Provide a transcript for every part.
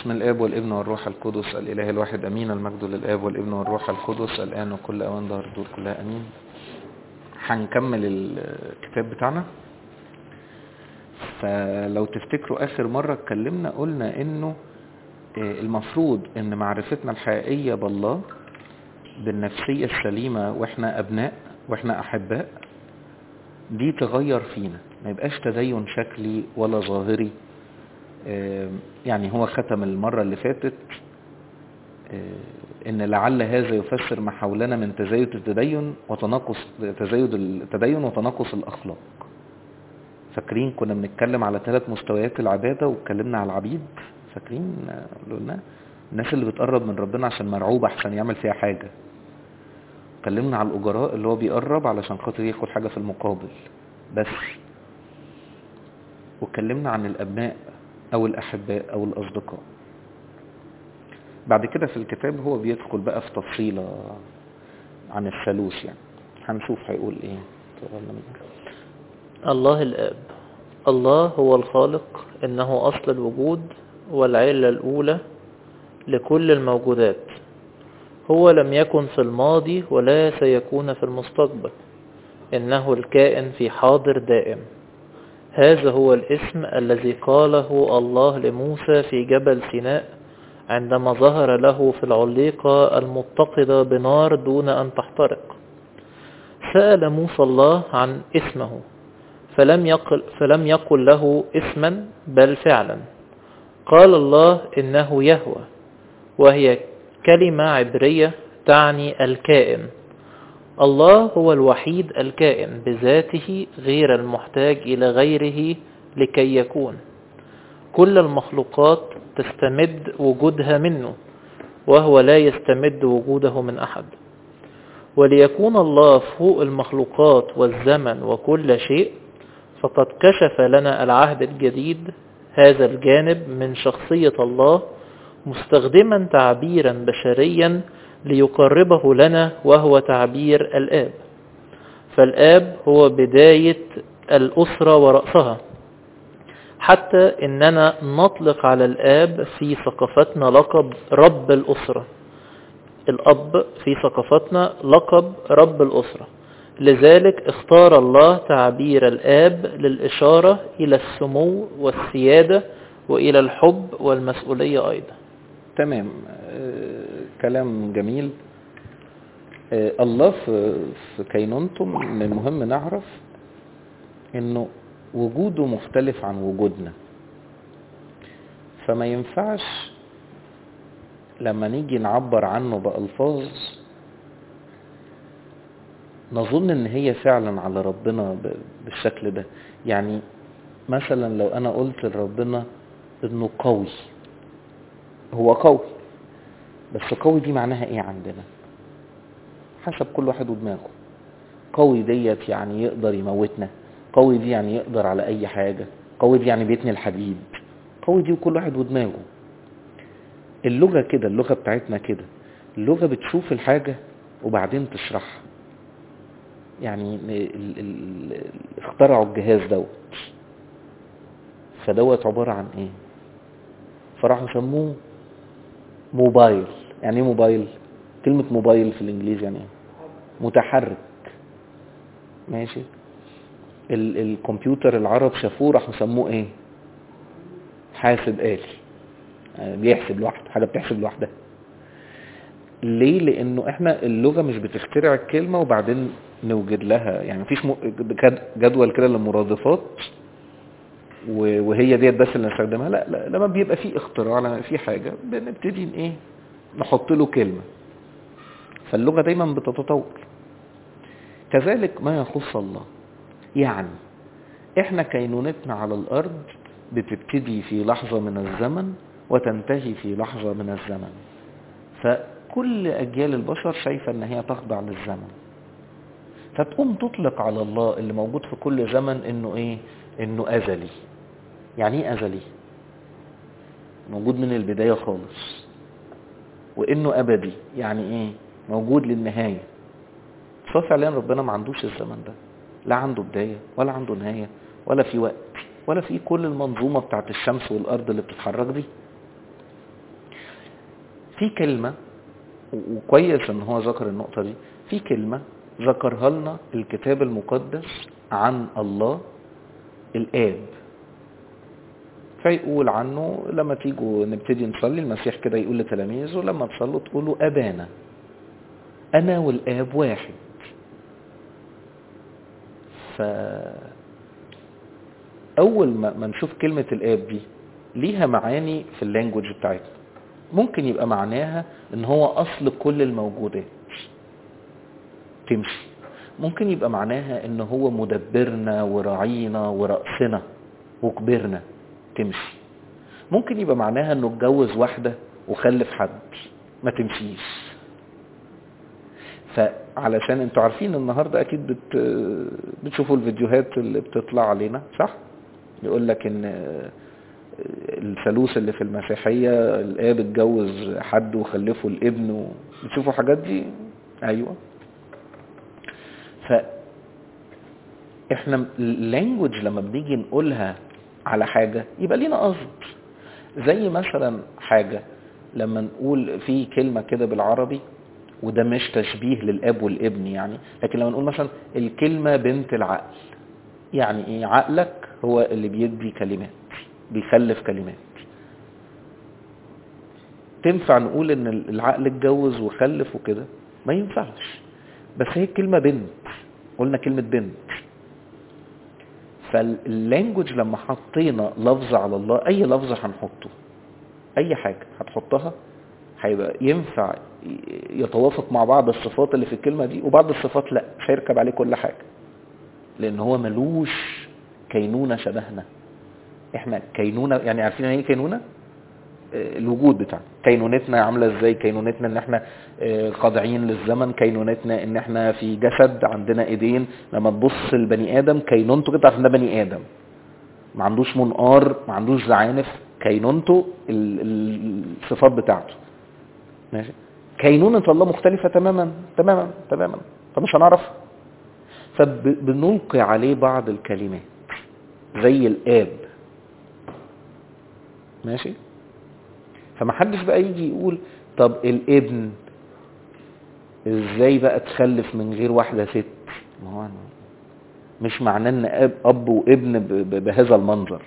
بسم الآب والابن والروح القدس الإله الواحد أمين. المجد للآب والابن والروح القدس الآن وكل أوان ظهر الدور كلها أمين. هنكمل الكتاب بتاعنا. فلو تفتكروا آخر مرة اتكلمنا قلنا إنه المفروض إن معرفتنا الحقيقية بالله بالنفسية السليمة وإحنا أبناء وإحنا أحباء دي تغير فينا، ما يبقاش تدين شكلي ولا ظاهري. يعني هو ختم المرة اللي فاتت ان لعل هذا يفسر ما حولنا من تزايد التدين وتناقص وتناقص الاخلاق. فاكرين كنا بنتكلم على 3 مستويات العبادة واتكلمنا على العبيد. فاكرين قلنا الناس اللي بتقرب من ربنا عشان مرعوب احسن يعمل فيها حاجة. اتكلمنا على الاجراء اللي هو بيقرب علشان خاطر ياخد حاجة في المقابل بس. واتكلمنا عن الابناء او الاحباء او الاصدقاء. بعد كده في الكتاب هو بيدخل بقى في تفصيلة عن الثالوث، يعني هنشوف هيقول ايه. الله الآب. الله هو الخالق، إنه أصل الوجود والعلة الأولى لكل الموجودات. هو لم يكن في الماضي ولا سيكون في المستقبل، إنه الكائن في حاضر دائم. هذا هو الاسم الذي قاله الله لموسى في جبل سيناء عندما ظهر له في العليقة المتقدة بنار دون أن تحترق. سأل موسى الله عن اسمه فلم يقل له اسما بل فعلا. قال الله إنه يهوه، وهي كلمة عبرية تعني الكائن. الله هو الوحيد الكائن بذاته غير المحتاج إلى غيره لكي يكون. كل المخلوقات تستمد وجودها منه، وهو لا يستمد وجوده من أحد. وليكون الله فوق المخلوقات والزمن وكل شيء، فقد كشف لنا العهد الجديد هذا الجانب من شخصية الله، مستخدما تعبيرا بشريا ليقربه لنا، وهو تعبير الآب. فالآب هو بداية الأسرة ورأسها، حتى إننا نطلق على الآب في ثقافتنا لقب رب الأسرة. الأب في ثقافتنا لقب رب الأسرة، لذلك اختار الله تعبير الآب للإشارة إلى السمو والسيادة وإلى الحب والمسؤولية أيضا. تمام. كلام جميل. الله في كينونته من المهم نعرف انه وجوده مختلف عن وجودنا، فما ينفعش لما نيجي نعبر عنه بألفاظ نظن ان هي فعلا على ربنا بالشكل ده. يعني مثلا لو انا قلت لربنا انه قوي، هو قوي، بس قوي دي معناها ايه عندنا؟ حسب كل واحد ودماغه. قوي ديت يعني يقدر يموتنا، قوي دي يعني يقدر على اي حاجة، قوي دي يعني بيتني الحديد، قوي دي وكل واحد ودماغه. اللغة كده، اللغة بتاعتنا كده، اللغة بتشوف الحاجة وبعدين تشرحها. يعني اخترعوا الجهاز فدوت عبارة عن ايه؟ فراحوا سموه موبايل. يعني ايه موبايل؟ كلمة موبايل في الانجليزي يعني ايه؟ متحرك. ماشي. الكمبيوتر العرب شافوه راحوا سموه ايه؟ حاسب آلي. بيحسب لوحده، حاجة بتحسب لوحدها. ليه؟ لانه احنا اللغة مش بتخترع الكلمة وبعدين نوجد لها، يعني مفيش جدول كده للمرادفات وهي ديت بس اللي نستخدمها. لا، لما بيبقى في اختراع، لما في حاجة بنبتدي ايه؟ نحط له كلمة. فاللغة دايما بتتطور. كذلك ما يخص الله. يعني احنا كينونتنا على الارض بتبتدي في لحظة من الزمن وتنتهي في لحظة من الزمن. فكل اجيال البشر شايفة ان هي تخضع للزمن، فتقوم تطلق على الله اللي موجود في كل زمن انه ايه؟ انه ازلي. يعني ايه ازلي؟ موجود من البداية خالص. وانه ابدي، يعني ايه؟ موجود للنهاية. فعليا ربنا ما عندوش الزمن ده، لا عنده بداية ولا عنده نهاية ولا في وقت ولا في كل المنظومة بتاعت الشمس والارض اللي بتتحرك دي. في كلمة، وكويس ان هو ذكر النقطة دي، في كلمة ذكرها لنا الكتاب المقدس عن الله الآب. فيقول عنه لما تيجوا نبتدي نصلي، المسيح كده يقول لتلاميذه لما تصلوا تقولوا أبانا، أنا والآب واحد. فأول ما نشوف كلمة الآب دي ليها معاني في اللانجوج بتاعتنا. ممكن يبقى معناها ان هو أصل كل الموجودات تمشي. ممكن يبقى معناها ان هو مدبرنا وراعينا ورأسنا وكبرنا تمشي. ممكن يبقى معناها انه اتجوز واحدة وخلف حد ما تمشيش. فعلشان انتوا عارفين النهاردة اكيد بتشوفوا الفيديوهات اللي بتطلع علينا، صح؟ يقول لك ان الثالوث اللي في المسيحية الاب اتجوز حد وخلفه الابن، بتشوفوا حاجات دي؟ ايوه. فاحنا اللانجوج لما بنيجي نقولها على حاجة يبقى لينا قصد. زي مثلا حاجة لما نقول في كلمة كده بالعربي، وده مش تشبيه للاب والابن يعني، لكن لما نقول مثلا الكلمة بنت العقل، يعني ايه؟ عقلك هو اللي بيدي كلمات، بيخلف كلمات. تنفع نقول ان العقل اتجوز وخلف وكده؟ ما ينفعش. بس هي الكلمة بنت، قلنا كلمة بنت. فاللانجوج لما حطينا لفظ على الله، اي لفظ هنحطه، اي حاجة هتحطها هيبقى ينفع يتوافق مع بعض الصفات اللي في الكلمة دي، وبعض الصفات لا، مش هيركب عليه كل حاجة، لان هو ملوش كينونة شبهنا. احنا كينونة، يعني عارفين ايه كينونة؟ الوجود بتاعنا. كينونتنا عاملة ازاي؟ كينونتنا ان احنا خاضعين للزمن، كينونتنا ان احنا في جسد، عندنا ايدين. لما تبص البني ادم كينونته كده تعرف ان ده بني ادم، ما عندوش منقار، ما عندوش زعانف، كينونته الصفات بتاعته. ماشي. كينونة الله مختلفة تماما تماما تماما، فمش هنعرف. فبنلقي عليه بعض الكلمات زي الآب. ماشي. فما حدش بقى يجي يقول طب الابن ازاي بقى تخلف من غير واحدة ست؟ ما هو مش معناه ان اب وابن بهذا المنظر،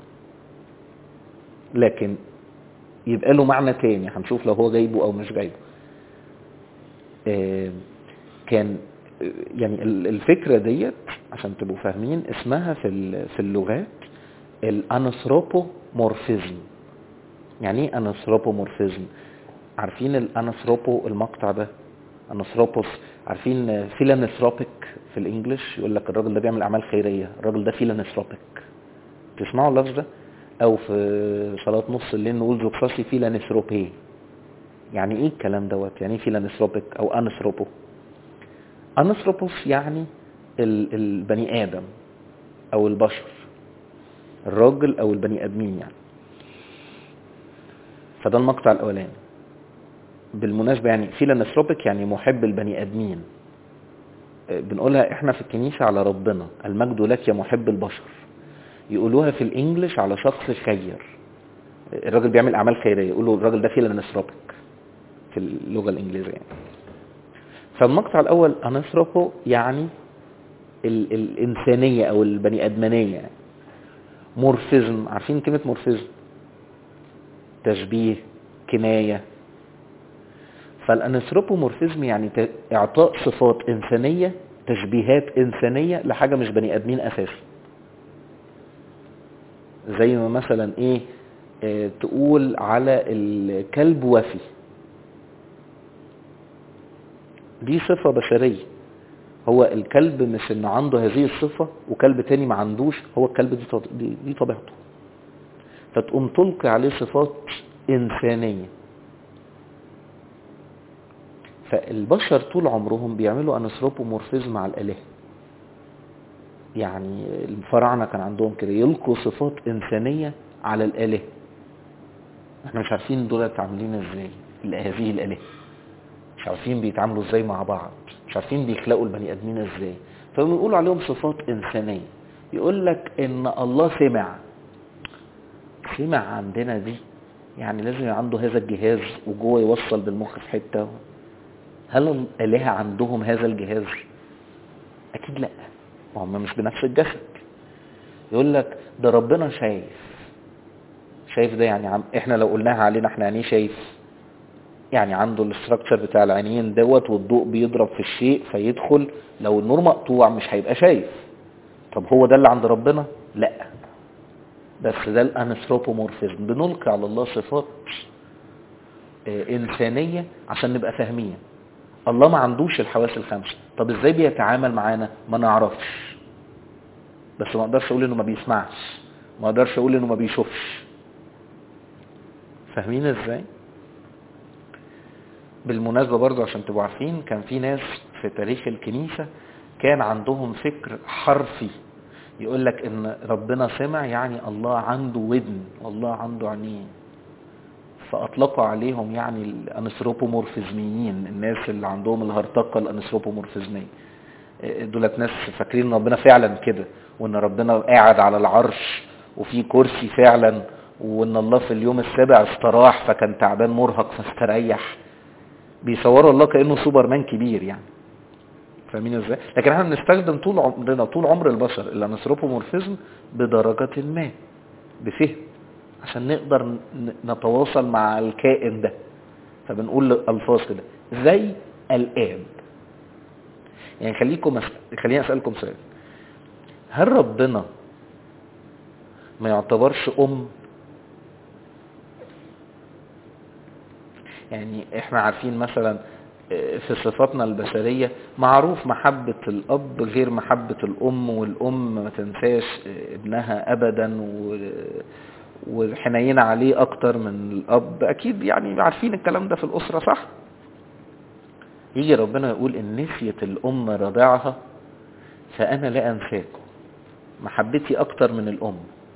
لكن يبقى له معنى تاني. هنشوف لو هو جايبه او مش جايبه. كان يعني الفكرة ديت عشان تبقوا فاهمين اسمها في اللغات الانثروبومورفيزم. يعني ايه انثروبومورفيزم؟ عارفين الانثروبو المقطع ده، انثروبوس، عارفين فيلانثروبيك في الانجليش؟ يقول لك الراجل ده بيعمل اعمال خيريه، الراجل ده فيلانثروبيك. تسمعوا اللفظ ده؟ او في صلاه نص الليل نقول زوكساسي فيلانثروبي. يعني ايه الكلام دوت؟ يعني ايه فيلانثروبيك او انثروبو؟ انثروبوس يعني البني ادم او البشر، الراجل او البني ادمين يعني. فده المقطع الاولاني. بالمناسبة يعني فيلانثروبيك يعني محب البني ادمين. بنقولها احنا في الكنيسة على ربنا، المجد لك يا محب البشر. يقولوها في الانجليش على شخص خير، الراجل بيعمل اعمال خيرية، يقولوا الراجل ده فيلانثروبيك في اللغة الانجليزية يعني. فالمقطع الاول انثروبو يعني الانسانية او البني ادمانية يعني. مورفيزم، عارفين كلمة مورفيزم؟ تشبيه، كناية. فالانثروبومورفيزم يعني اعطاء صفات انسانية، تشبيهات انسانية لحاجة مش بني ادمين اساسا. زي ما مثلا ايه تقول على الكلب وفي، دي صفة بشرية. هو الكلب مش انه عنده هذه الصفة وكلب تاني ما عندوش، هو الكلب دي طبيعته. فتقوم تلقي عليه صفات انسانية. فالبشر طول عمرهم بيعملوا انثروبومورفيزم على الاله. يعني الفراعنة كان عندهم كده، يلقوا صفات انسانية على الاله. احنا مش عارفين دول عاملين ازاي هذه الاله، مش عارفين بيتعاملوا ازاي مع بعض، مش عارفين بيخلقوا البني ادمين ازاي. فبيقولوا عليهم صفات انسانية. يقول لك ان الله سمع عندنا دي يعني لازم يبقى عنده هذا الجهاز وجوه يوصل بالمخ في حتة. هل الآلهة عندهم هذا الجهاز؟ أكيد لا، وهم مش بنفس الجسد. يقول لك ده ربنا شايف ده يعني احنا لو قلناها علينا احنا يعني شايف، يعني عنده الاستراكشر بتاع العينين دوت، والضوء بيضرب في الشيء فيدخل، لو النور مقطوع مش هيبقى شايف. طب هو ده اللي عند ربنا؟ لا، بس ده الانثروبومورفيزم، بنلقي على الله صفات انسانية عشان نبقى فاهمين. الله ما عندوش الحواس الخمسة، طب ازاي بيتعامل معانا؟ ما نعرفش، بس ما اقدرش اقول انه ما بيسمعش، ما اقدرش اقول انه ما بيشوفش. فاهمين ازاي؟ بالمناسبة برضو عشان تبقوا عارفين، كان في ناس في تاريخ الكنيسة كان عندهم فكر حرفي، يقول لك ان ربنا سمع يعني الله عنده ودن والله عنده عينين، فاطلقوا عليهم يعني الانثروبومورفيزميين، الناس اللي عندهم الهرطقة الانثروبومورفيزمية. دولت ناس فاكرين ان ربنا فعلا كده، وان ربنا قاعد على العرش وفي كرسي فعلا، وان الله في اليوم السابع استراح فكان تعبان مرهق فاستريح. بيصوروا الله كأنه سوبرمان كبير يعني. فاهمين ازاي؟ لكن احنا بنستخدم طول عمرنا، طول عمر البشر، الانثروبومورفيزم بدرجة ما، بفهم، عشان نقدر نتواصل مع الكائن ده. فبنقول الفاظ كده زي الآب. يعني خليني اسالكم سؤال، هل ربنا ما يعتبرش ام؟ يعني احنا عارفين مثلا في صفاتنا البشرية معروف محبة الاب غير محبة الام، والام ما تنساش ابنها ابدا وحنينة عليه اكتر من الاب، اكيد يعني عارفين الكلام ده في الاسرة، صح؟ يجي ربنا يقول ان نسيت الام رضعها فانا لا انساكم، محبتي اكتر من الام.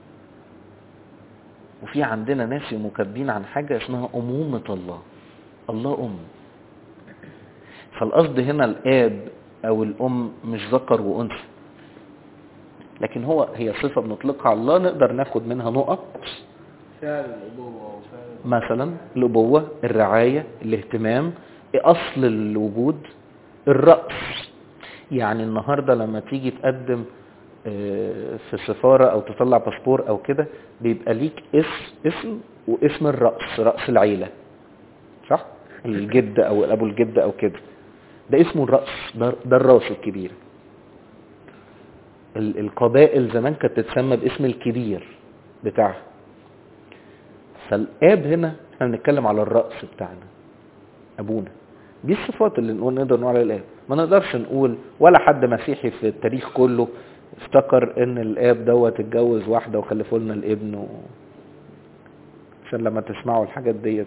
وفي عندنا ناس مكبين عن حاجة اسمها امومة الله، الله ام. فالقصد هنا الاب او الام مش ذكر وانثى، لكن هي صفة بنطلقها على الله، نقدر ناخد منها نقط، فعل الابوة مثلا الابوة، الرعاية، الاهتمام، اصل الوجود، الرأس. يعني النهاردة لما تيجي تقدم في سفارة او تطلع باسبور او كده، بيبقى ليك اسم واسم الرأس، رأس العيلة، صح؟ الجد او ابو الجد او كده، ده اسمه الرأس، ده الراس الكبير. القبائل زمان كانت تتسمى باسم الكبير بتاعها. فالاب هنا احنا بنتكلم على الرأس بتاعنا، ابونا. دي الصفات اللي نقدر نقول على الاب. ما نقدرش نقول، ولا حد مسيحي في التاريخ كله افتكر ان الاب دوت اتجوز واحدة وخلفوا لنا الابن عشان لما تسمعوا الحاجات ديت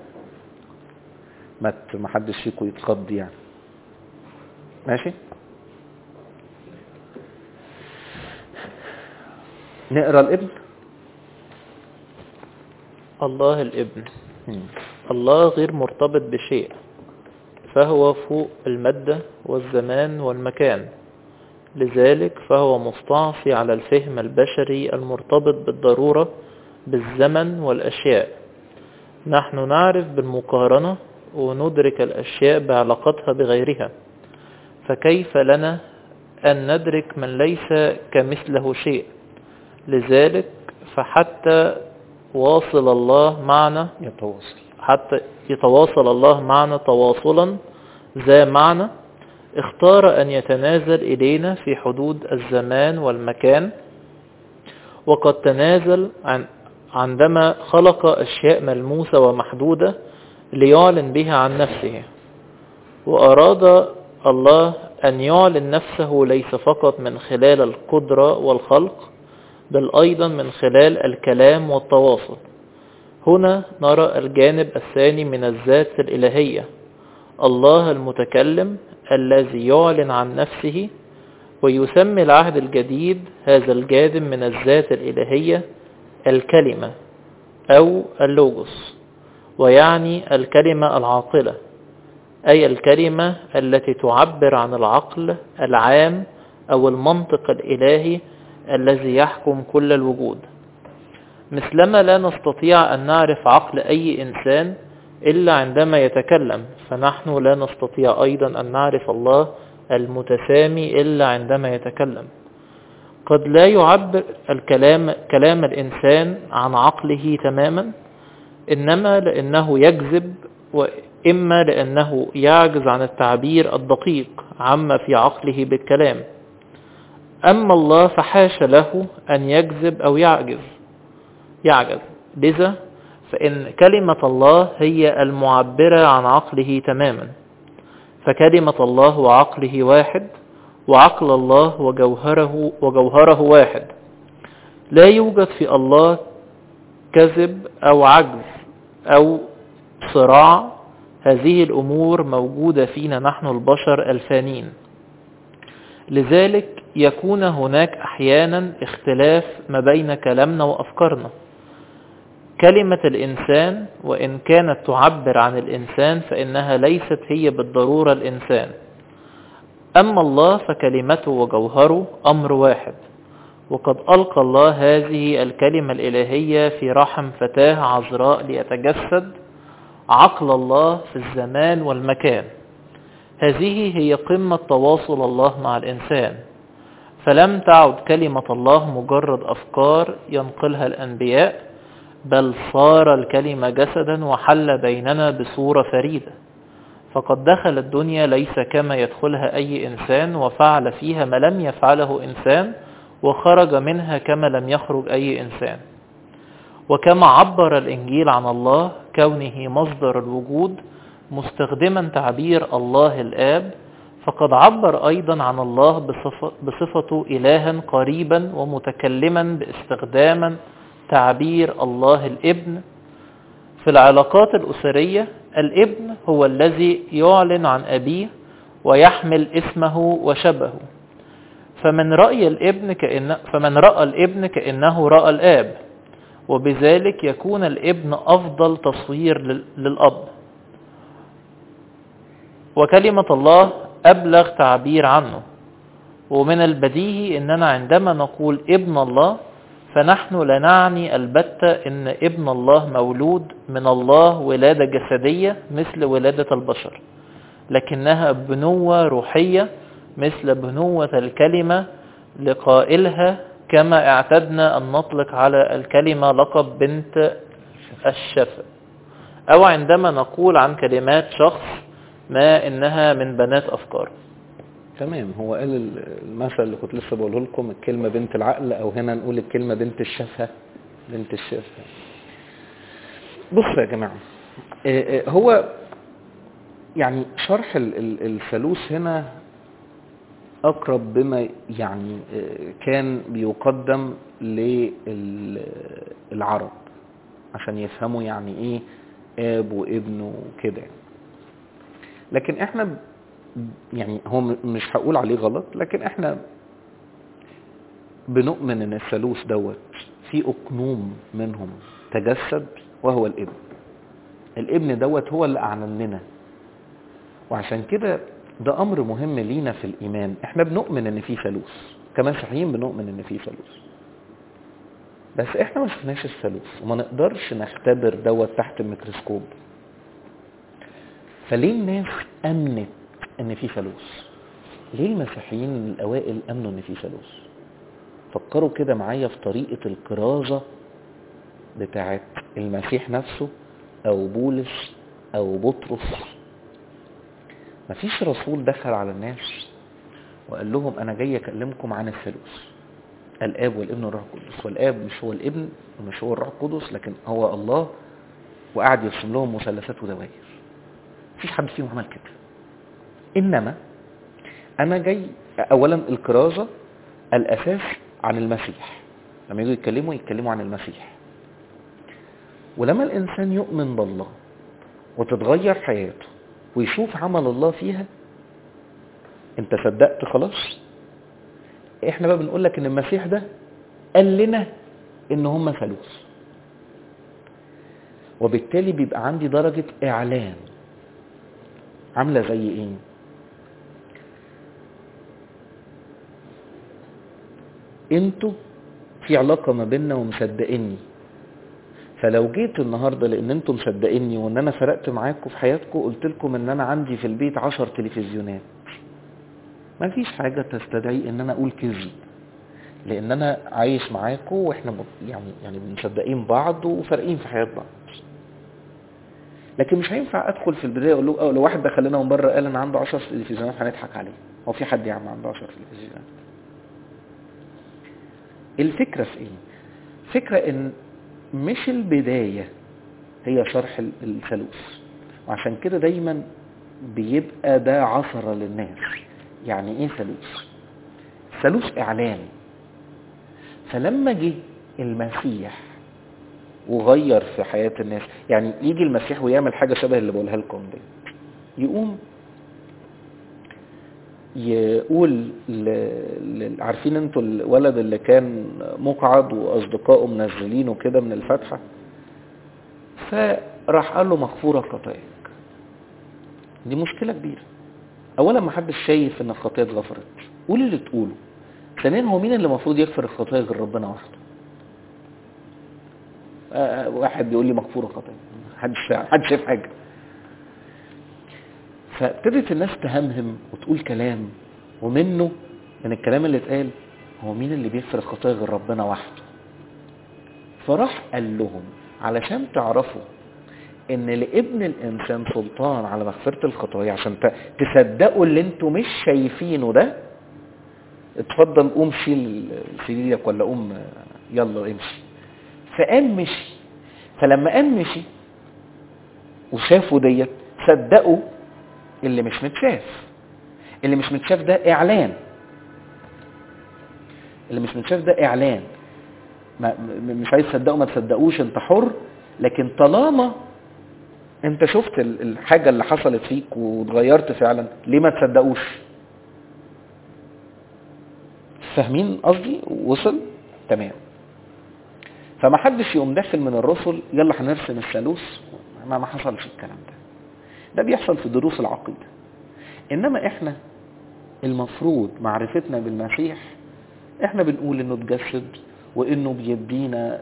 ما حدش فيكم يتخض يعني. ماشي؟ نقرا الابن. الله الابن. الله غير مرتبط بشيء، فهو فوق المادة والزمان والمكان، لذلك فهو مستعصي على الفهم البشري المرتبط بالضرورة بالزمن والأشياء. نحن نعرف بالمقارنة وندرك الأشياء بعلاقتها بغيرها، فكيف لنا أن ندرك من ليس كمثله شيء؟ لذلك فحتى واصل الله معنا حتى يتواصل الله معنا تواصلا ذا معنى، اختار أن يتنازل إلينا في حدود الزمان والمكان، وقد تنازل عندما خلق أشياء ملموسة ومحدودة ليعلن بها عن نفسه. وأراد الله أن يعلن نفسه ليس فقط من خلال القدرة والخلق، بل أيضا من خلال الكلام والتواصل. هنا نرى الجانب الثاني من الذات الإلهية، الله المتكلم الذي يعلن عن نفسه، ويسمي العهد الجديد هذا الجانب من الذات الإلهية الكلمة أو اللوجوس، ويعني الكلمة العاقلة، أي الكلمة التي تعبر عن العقل العام أو المنطق الإلهي الذي يحكم كل الوجود. مثلما لا نستطيع أن نعرف عقل أي إنسان إلا عندما يتكلم، فنحن لا نستطيع أيضا أن نعرف الله المتسامي إلا عندما يتكلم. قد لا يعبر كلام الإنسان عن عقله تماما، إنما لأنه يكذب، وإما لأنه يعجز عن التعبير الدقيق عما في عقله بالكلام. أما الله فحاش له أن يكذب أو يعجز. لذا فإن كلمة الله هي المعبرة عن عقله تماما، فكلمة الله وعقله واحد، وعقل الله وجوهره واحد. لا يوجد في الله كذب أو عجز أو صراع. هذه الأمور موجودة فينا نحن البشر الفانين. لذلك يكون هناك أحيانا اختلاف ما بين كلامنا وأفكارنا. كلمة الإنسان وإن كانت تعبر عن الإنسان فإنها ليست هي بالضرورة الإنسان. أما الله فكلمته وجوهره أمر واحد، وقد ألقى الله هذه الكلمة الإلهية في رحم فتاة عذراء ليتجسد عقل الله في الزمان والمكان. هذه هي قمة تواصل الله مع الإنسان، فلم تعد كلمة الله مجرد أفكار ينقلها الأنبياء، بل صار الكلمة جسدا وحل بيننا بصورة فريدة. فقد دخل الدنيا ليس كما يدخلها أي إنسان، وفعل فيها ما لم يفعله إنسان، وخرج منها كما لم يخرج أي إنسان. وكما عبر الإنجيل عن الله كونه مصدر الوجود مستخدما تعبير الله الآب، فقد عبر أيضا عن الله بصفته إلها قريبا ومتكلما باستخداما تعبير الله الابن. في العلاقات الأسرية الابن هو الذي يعلن عن أبيه ويحمل اسمه وشبهه، فمن رأى الابن كأنه رأى الآب، وبذلك يكون الابن أفضل تصوير للأب. وكلمة الله أبلغ تعبير عنه. ومن البديهي أننا عندما نقول ابن الله فنحن لا نعني البتة أن ابن الله مولود من الله ولادة جسدية مثل ولادة البشر، لكنها بنوة روحية مثل بنوة الكلمة لقائلها، كما اعتدنا أن نطلق على الكلمة لقب بنت الشفا، أو عندما نقول عن كلمات شخص ما إنها من بنات أفكار. تمام. هو قال المثل اللي كنت لسه بقوله لكم، الكلمة بنت العقل، أو هنا نقول الكلمة بنت الشفا. بصوا يا جماعة، هو يعني شرح الثالوث هنا أقرب بما يعني كان بيقدم للعرب عشان يفهموا يعني إيه آب وابن وكده. لكن احنا يعني هو مش هقول عليه غلط، لكن احنا بنؤمن ان الثالوث دوت في اقنوم منهم تجسد وهو الابن. الابن دوت هو اللي اعلن لنا، وعشان كده ده امر مهم لينا في الايمان. احنا بنؤمن ان في ثالوث، كمسيحيين بنؤمن ان في ثالوث، بس احنا ما شفناش الثالوث وما نقدرش نختبر دوت تحت الميكروسكوب. فليه الناس امنت ان في ثالوث؟ ليه المسيحيين الاوائل امنوا ان في ثالوث؟ فكروا كده معايا في طريقة الكرازة بتاعت المسيح نفسه او بولس او بطرس. مفيش رسول دخل على الناس وقال لهم انا جاي اكلمكم عن الثالوث، الاب والابن والروح القدس، والاب مش هو الابن ومش هو الروح القدس لكن هو الله، وقعد يرسم لهم مثلثات ودوائر. مفيش حد فيهم عمل كده. انما انا جاي اولا الكرازة الاساس عن المسيح، لما يجوا يتكلموا عن المسيح. ولما الانسان يؤمن بالله وتتغير حياته ويشوف عمل الله فيها، انت صدقت خلاص. احنا بقى بنقول لك ان المسيح ده قال لنا ان هم ثالوث، وبالتالي بيبقى عندي درجة اعلان عاملة زي ايه؟ انتوا في علاقة ما بيننا ومصدقيني فلو جيت النهاردة لان انتم مصدقيني وان انا فرقت معاكم في حياتكم، قلت لكم ان انا عندي في البيت 10 تلفزيونات، ما فيش حاجة تستدعي ان انا اقول كذب، لان انا عايش معاكم واحنا يعني مصدقين بعض وفارقين في حياة بعض. لكن مش هينفع ادخل في البداية اقول له لو واحد دخل لنا من بره قال انا عنده 10 تلفزيونات هنضحك عليه. هو في حد يا عم عنده 10 تلفزيونات؟ الفكرة في ايه؟ فكرة ان مش البداية هي شرح الثالوث، وعشان كده دايما بيبقى ده عثرة للناس. يعني ايه ثالوث؟ ثالوث اعلان. فلما جه المسيح وغير في حياة الناس، يعني يجي المسيح ويعمل حاجة شبه اللي بقولها لكم دي، يقوم يقول عارفين انتوا الولد اللي كان مقعد واصدقائه منزلينه كده من الفتحة، فراح قال له مغفورة خطاياك. دي مشكلة كبيرة. اولا ما حدش شايف ان الخطايا اتغفرت، قول اللي تقوله. ثانيا هو مين اللي المفروض يغفر الخطايا غير ربنا وحده؟ واحد بيقول لي مغفورة خطايا، محدش شايف حاجة. فابتدت الناس تهمهم وتقول كلام، ومنه من الكلام اللي اتقال هو مين اللي بيغفر الخطايا غير ربنا وحده. فراح قال لهم علشان تعرفوا ان لابن الانسان سلطان على مغفرة الخطايا، عشان تصدقوا اللي انتوا مش شايفينه ده، اتفضل قوم شيل سريرك ولا قوم يلا امشي. فقام مشي. فلما قام مشي وشافوا ديت صدقوا اللي مش متشاف. اللي مش متشاف ده اعلان. اللي مش متشاف ده اعلان. مش عايز تصدقوا ما تصدقوش، انت حر. لكن طالما انت شفت الحاجة اللي حصلت فيك واتغيرت فعلا، ليه ما تصدقوش؟ فاهمين قصدي؟ وصل؟ تمام. فما حدش يقوم داخل من الرسل يلا هنرسم الثالوث، ما حصلش الكلام ده. ده بيحصل في دروس العقيدة. انما احنا المفروض معرفتنا بالمسيح، احنا بنقول انه اتجسد وانه بيدينا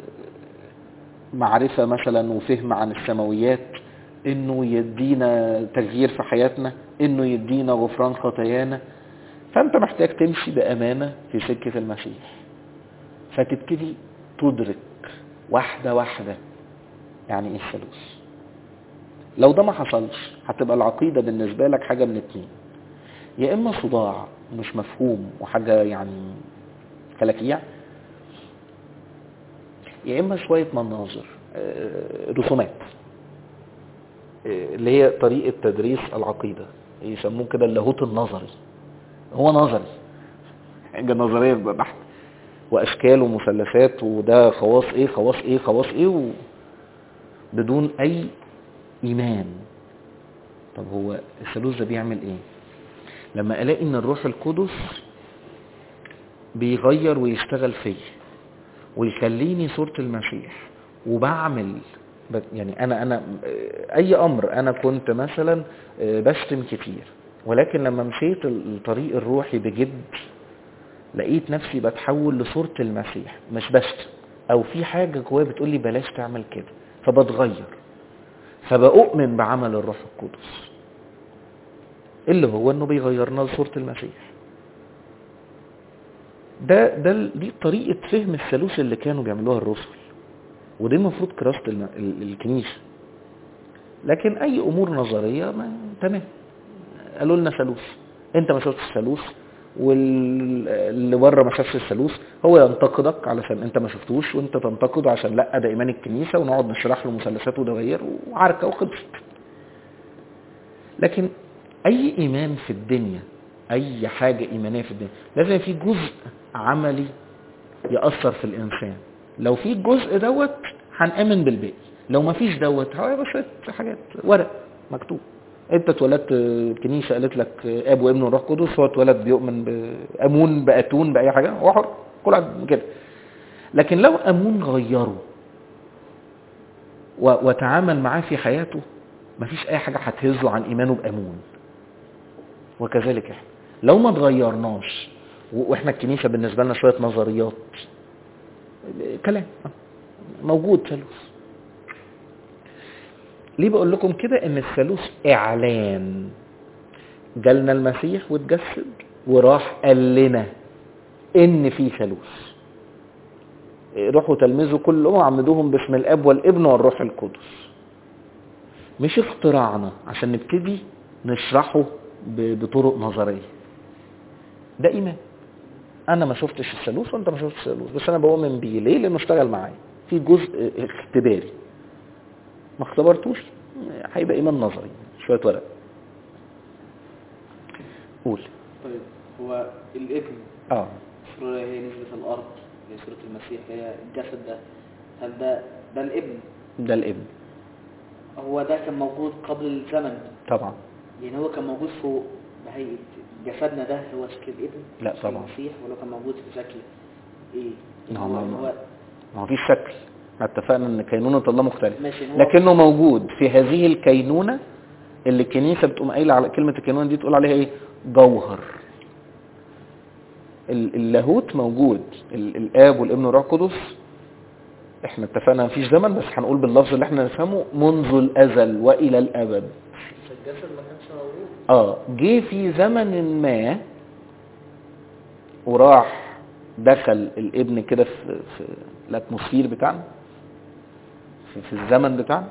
معرفة مثلا وفهم عن السماويات، انه يدينا تغيير في حياتنا، انه يدينا غفران خطايانا. فانت محتاج تمشي بامانة في سكة المسيح، فتبتدي تدرك واحدة واحدة يعني ايه الثالوث. لو ده ما حصلش هتبقى العقيدة بالنسبة لك حاجة من اتنين: يا اما صداع مش مفهوم وحاجة يعني فلكية، يا اما شوية مناظر رسومات، اللي هي طريقة تدريس العقيدة، يسموه كده اللاهوت النظري. هو نظري، حاجة نظرية بحت، واشكال ومثلثات، وده خواص ايه خواص ايه خواص ايه، بدون اي ايمان. طب هو الثالوث ده بيعمل ايه؟ لما الاقي ان الروح القدس بيغير ويشتغل فيا ويخليني صورة المسيح، وبعمل يعني انا اي امر، انا كنت مثلا بشتم كتير، ولكن لما مشيت الطريق الروحي بجد لقيت نفسي بتحول لصورة المسيح، مش بشتم، او في حاجة جوايا بتقولي بلاش تعمل كده، فبتغير، فبأؤمن بعمل الروح القدس اللي هو انه بيغيرنا لصورة المسيح. دي طريقة فهم الثالوث اللي كانوا بيعملوها الرسل، ودي المفروض كراسة الكنيسة. لكن اي امور نظرية تمام، قالوا لنا ثالوث، انت ما شفتش الثالوث، واللي بره ما شافش الثالوث، هو ينتقدك علشان انت ما شفتوش، وانت تنتقده عشان لا ده ايمان الكنيسة، ونقعد نشرح له مثلثات ودوائر وعركة وخلصت. لكن اي ايمان في الدنيا، اي حاجة ايمانية في الدنيا، لازم في جزء عملي يأثر في الانسان. لو في الجزء دوت هنآمن بالباقي، لو ما فيش دوت هو بس حاجات ورق مكتوب. انت اتولدت الكنيسة قالت لك اب وابن وروح قدس، هو اتولد بيؤمن بامون باتون باي حاجة، هو حر كل واحد كده. لكن لو امون غيره وتعامل معاه في حياته، مفيش اي حاجة هتهزه عن ايمانه بامون. وكذلك احنا لو ما اتغيرناش، واحنا الكنيسة بالنسبة لنا شوية نظريات كلام، موجود ثالوث. ليه بقول لكم كده؟ ان الثالوث اعلان. جالنا المسيح واتجسد وراح قال لنا ان في ثالوث. روحوا تلمذوا كل وعمدوهم باسم الاب والابن والروح القدس. مش اختراعنا عشان نبتدي نشرحه بطرق نظريه. ده ايمان. انا ما شفتش الثالوث وانت ما شفتش الثالوث، بس انا بؤمن بيه. ليه؟ لانه اشتغل معايا في جزء اختباري. ما اختبرتوش هيبقى ايمان نظري، شويه ورق. قول. طيب هو الابن الصورة هي نزلت الارض، هي صورة المسيح، هي الجسد ده، هل ده الابن؟ ده الابن. هو ده كان موجود قبل الزمن طبعا. يعني هو كان موجود فوق بهيئة جسدنا ده هو شكل الابن؟ لا طبعا. المسيح ولا كان موجود في شكل ايه؟ ما هو فيش شكل. اتفقنا ان كينونة الله مختلف، ماشي. لكنه موجود في هذه الكينونة اللي الكنيسة بتقوم قايله على كلمة الكينونة دي، تقول عليها ايه؟ جوهر. اللاهوت موجود، الاب والابن والروح القدس. احنا اتفقنا مفيش زمن، بس هنقول باللفظ اللي احنا نفهمه، منذ الازل والى الابد. الجسد ما كانش موجود. جه في زمن ما وراح دخل الابن كده في الاتموسفير بتاعنا، في الزمن بتاعنا،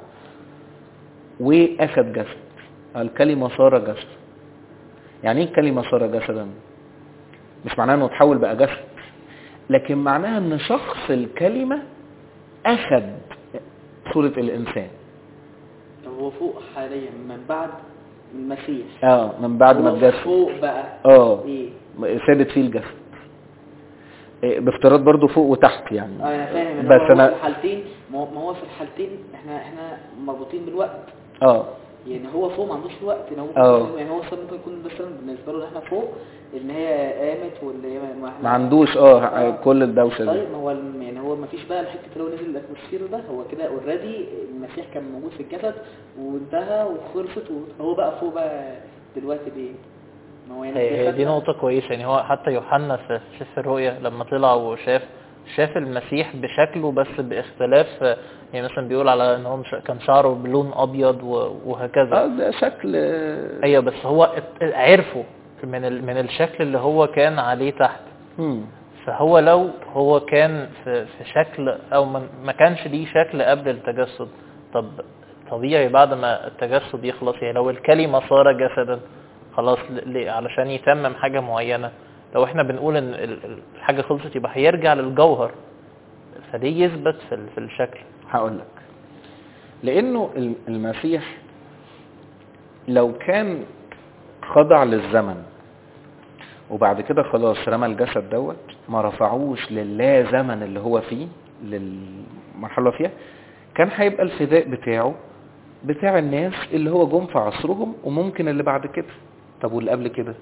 واخد جسد. الكلمة صار جسد. يعني ايه الكلمة صار جسدا؟ مش معناها انه تحول بقى جسد، لكن معناها ان شخص الكلمة اخد صورة الانسان. طب هو فوق حاليا من بعد المسيح؟ من بعد ما اتجسد فوق بقى ايه؟ ثابت فيه الجسد. بافتراض برضو فوق وتحت يعني. انا فاهم. بس هو في الحالتين، ما هو في الحالتين احنا مربوطين بالوقت. يعني هو فوق ما عندوش وقت. يعني هو ممكن يكون بس بالنسبه له ان احنا فوق، ان هي قامت واللي ما عندوش كل الدوشه دي. طيب ما هو يعني هو ما فيش بقى الحته اللي هو نزل الاتموسفير ده، هو كده اوريدي المسيح كان موجود في الجسد وانتهى وخلصت، وهو بقى فوق بقى دلوقتي بايه؟ ما هو يعني دي نقطه كويسه. يعني هو حتى يوحنا في سفر الرؤيا لما طلع وشاف المسيح بشكله بس باختلاف. يعني مثلا بيقول على ان هو كان شعره بلون ابيض وهكذا. ده شكل. ايوه بس هو عرفه من الشكل اللي هو كان عليه تحت. فهو لو هو كان في شكل او ما كانش ليه شكل قبل التجسد، طب طبيعي بعد ما التجسد يخلص، يعني لو الكلمة صار جسدا خلاص علشان يتمم حاجة معينة، لو احنا بنقول ان الحاجة خلصت يبقى هيرجع للجوهر، فليه يثبت في الشكل؟ هقول لك. لانه المسيح لو كان خضع للزمن وبعد كده خلاص رمى الجسد دوت، ما رفعوش للا زمن اللي هو فيه، للمرحلة فيها، كان هيبقى الفداء بتاع الناس اللي هو جم في عصرهم، وممكن اللي بعد كده. طب واللي قبل كده؟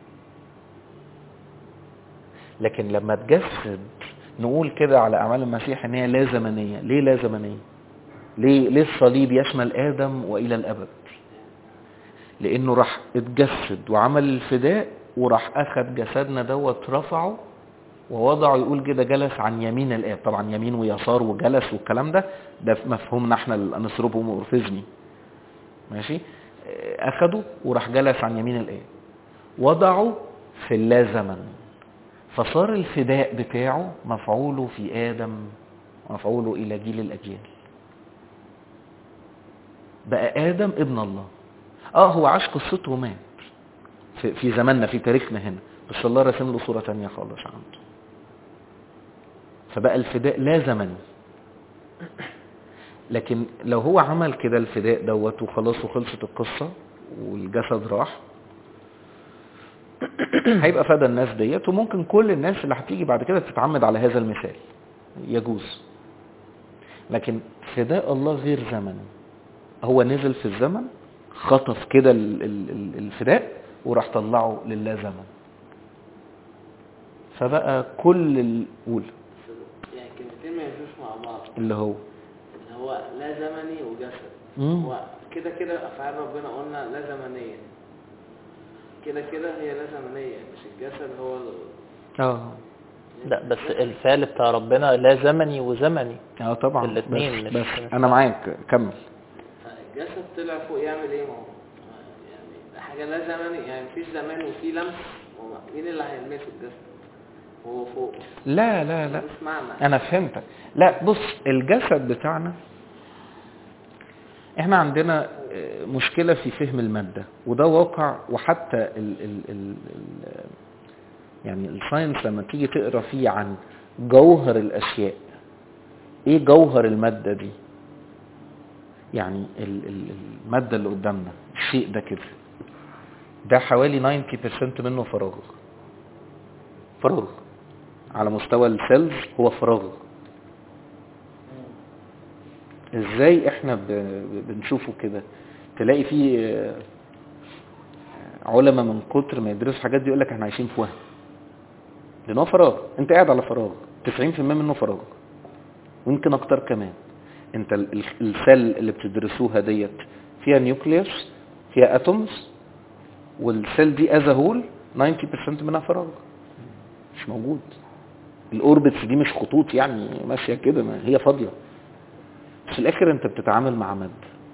لكن لما تجسد نقول كده على أعمال المسيح ان هي لا زمنية. ليه لا زمنية؟ ليه الصليب يشمل آدم وإلى الأبد؟ لأنه راح اتجسد وعمل الفداء، وراح أخذ جسدنا دوت رفعه ووضعه، يقول كده جلس عن يمين الآب. طبعا يمين ويسار وجلس والكلام ده مفهومنا احنا الأنثروبوم وأورفيزمي، ماشي. أخده وراح جلس عن يمين الآب، وضعه في اللا زمن، فصار الفداء بتاعه مفعوله في آدم ومفعوله إلى جيل الأجيال. بقى آدم ابن الله. هو عاش قصته ومات في زماننا، في تاريخنا هنا، بس الله رسم له صورة تانية خالص عنده. فبقى الفداء لا زمني. لكن لو هو عمل كده الفداء دوت وخلاص وخلصت القصة والجسد راح، هيبقى فدى الناس ديت، وممكن كل الناس اللي هتيجي بعد كده تتعمد على هذا المثال، يجوز. لكن فداء الله غير زمني. هو نزل في الزمن، خطف كده الفداء وراح طلعه لله زمن، فبقى كل الأول يعني كلمتين ما يمشوش مع بعض، اللي هو لا زمني وجسد. هو كده أفعال ربنا قلنا لا زمنية، كده هي لا زمنية، مش الجسد هو لا بس الفعل بتاع ربنا لا زمني وزمني. طبعا الاثنين بس انا معاك كمل. الجسد طلع فوق يعمل ايه؟ ما هو يعني حاجه لا زمني، يعني مفيش زمان وفي لمس، مين اللي هيلمسه الجسد وهو فوق؟ لا انا فهمتك. لا بص، الجسد بتاعنا احنا عندنا مشكلة في فهم المادة، وده واقع. وحتى يعني الساينس لما تيجي تقرأ فيه عن جوهر الاشياء، ايه جوهر المادة دي؟ يعني المادة اللي قدامنا، الشيء ده كده، ده حوالي 90% منه فراغ على مستوى السيلز، هو فراغ. ازاي احنا بنشوفه كده؟ تلاقي فيه علماء من كتر ما يدرسوا الحاجات دي يقولك احنا عايشين في وهم، لان هو فراغ. انت قاعد على فراغ 90% منه فراغ، ويمكن اكتر كمان. انت السيل اللي بتدرسوها ديت فيها نيوكليوس، فيها اتومز، والسيل دي از هول 90% منها فراغ، مش موجود. الاوربتس دي مش خطوط يعني ماشيه كده، ما هي فاضيه. في الاخر انت بتتعامل مع ماده،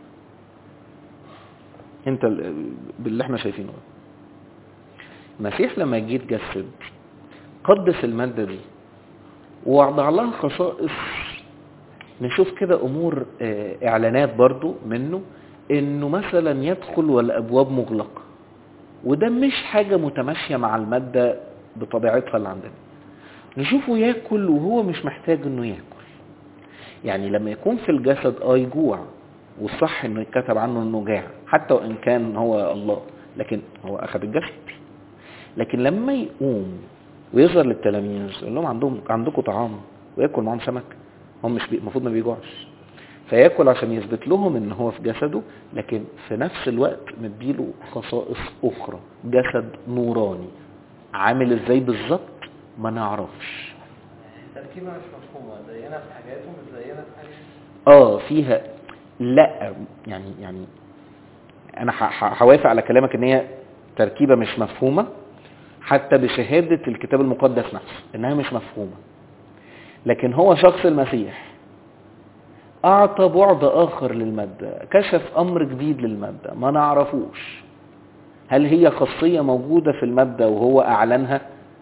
انت باللي احنا شايفينه. المسيح لما جه يتجسد قدس الماده دي ووضع لها خصائص. نشوف كده امور اعلانات برضو منه، انه مثلا يدخل والابواب مغلقه، وده مش حاجه متماشيه مع الماده بطبيعتها اللي عندنا. نشوفه ياكل وهو مش محتاج انه ياكل. يعني لما يكون في الجسد يجوع، والصح انه يتكتب عنه انه جاع حتى وان كان هو الله، لكن هو اخذ الجسد. لكن لما يقوم ويظهر للتلاميذ يقول لهم عندكم طعام، وياكل معهم سمك، هم مش المفروض ما بيجوعش، فياكل عشان يثبت لهم ان هو في جسده، لكن في نفس الوقت مديله خصائص اخرى. جسد نوراني عامل ازاي بالظبط ما نعرفش. التركيبه مش مفهومه، زينا في حاجات ومش زينا في حاجات. فيها. لا يعني انا هوافق على كلامك ان هي تركيبه مش مفهومه، حتى بشهاده الكتاب المقدس نفسه انها مش مفهومه. لكن هو شخص المسيح اعطى بعد اخر للماده، كشف امر جديد للماده ما نعرفوش. هل هي خاصيه موجوده في الماده وهو اعلنها؟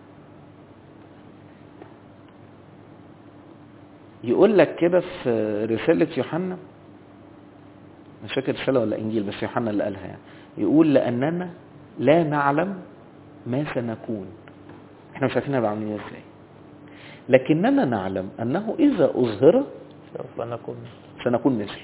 يقول لك كده في رساله يوحنا، مش فاكر رساله ولا انجيل، بس يوحنا اللي قالها يعني، يقول لاننا لا نعلم ما سنكون. احنا مش عارفين هنبقى عاملين ازاي، لكننا نعلم انه اذا اظهر سنكون مثله.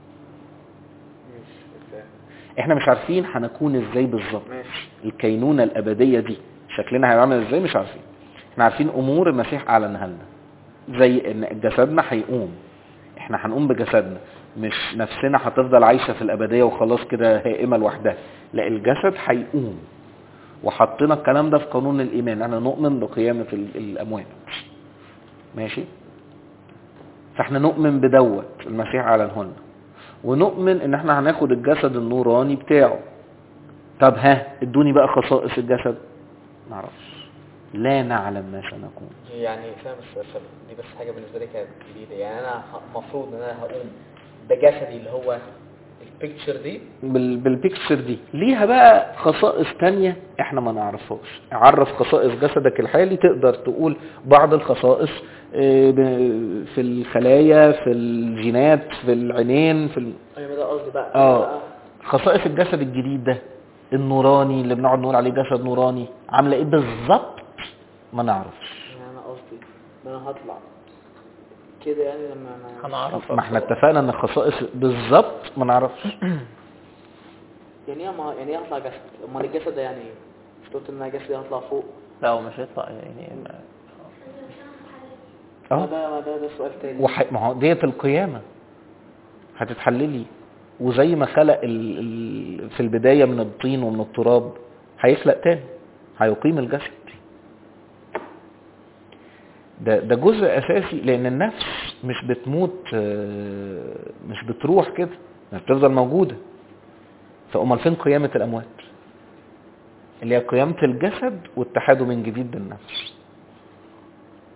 احنا مش عارفين هنكون ازاي بالظبط، الكينونه الابديه دي شكلنا هيبقى عامل ازاي مش عارفين. احنا عارفين امور المسيح اعلنها لنا، زي ان جسدنا هيقوم، احنا هنقوم بجسدنا، مش نفسنا هتفضل عايشه في الابديه وخلاص كده هائمه لوحدها. لا، الجسد هيقوم، وحطينا الكلام ده في قانون الايمان، انا نؤمن بقيامه الاموات. ماشي، فاحنا نؤمن بدوت المسيح اعلنه لنا، ونؤمن ان احنا هناخد الجسد النوراني بتاعه. طب ادوني بقى خصائص الجسد، نعرفش، لا نعلم ما سنكون. يعني فاهم السؤال دي، بس حاجه بالنسبه لي كانت جديده. يعني انا المفروض ان انا هقوم بجسدي اللي هو البيكتشر دي، بالبيكتشر دي ليها بقى خصائص تانية احنا ما نعرفهاش. عرف خصائص جسدك الحالي، تقدر تقول بعض الخصائص في الخلايا، في الجينات، في العينين، ايوه ده قصدي بقى. خصائص الجسد الجديد ده النوراني اللي بنقعد نقول عليه جسد نوراني عامله ايه بالظبط ما نعرفش. يعني انا قصدي ان انا هطلع كده، يعني لما هنعرف. ما احنا اتفقنا ان الخصائص بالظبط ما نعرفش. يعني ايه هطلع جسد؟ امال الجسد ده يعني ايه؟ مش قلت ان جسدي هطلع فوق؟ لا هو مش هيطلع يعني ده سؤال تاني. ما هو ديت القيامه هتتحللي، وزي ما خلق في البدايه من الطين ومن التراب هيخلق تاني، هيقيم الجسد. ده جزء اساسي، لان النفس مش بتموت، مش بتروح كده، بتفضل موجوده. فامال فين قيامه الاموات؟ اللي هي قيامه الجسد واتحاده من جديد بالنفس.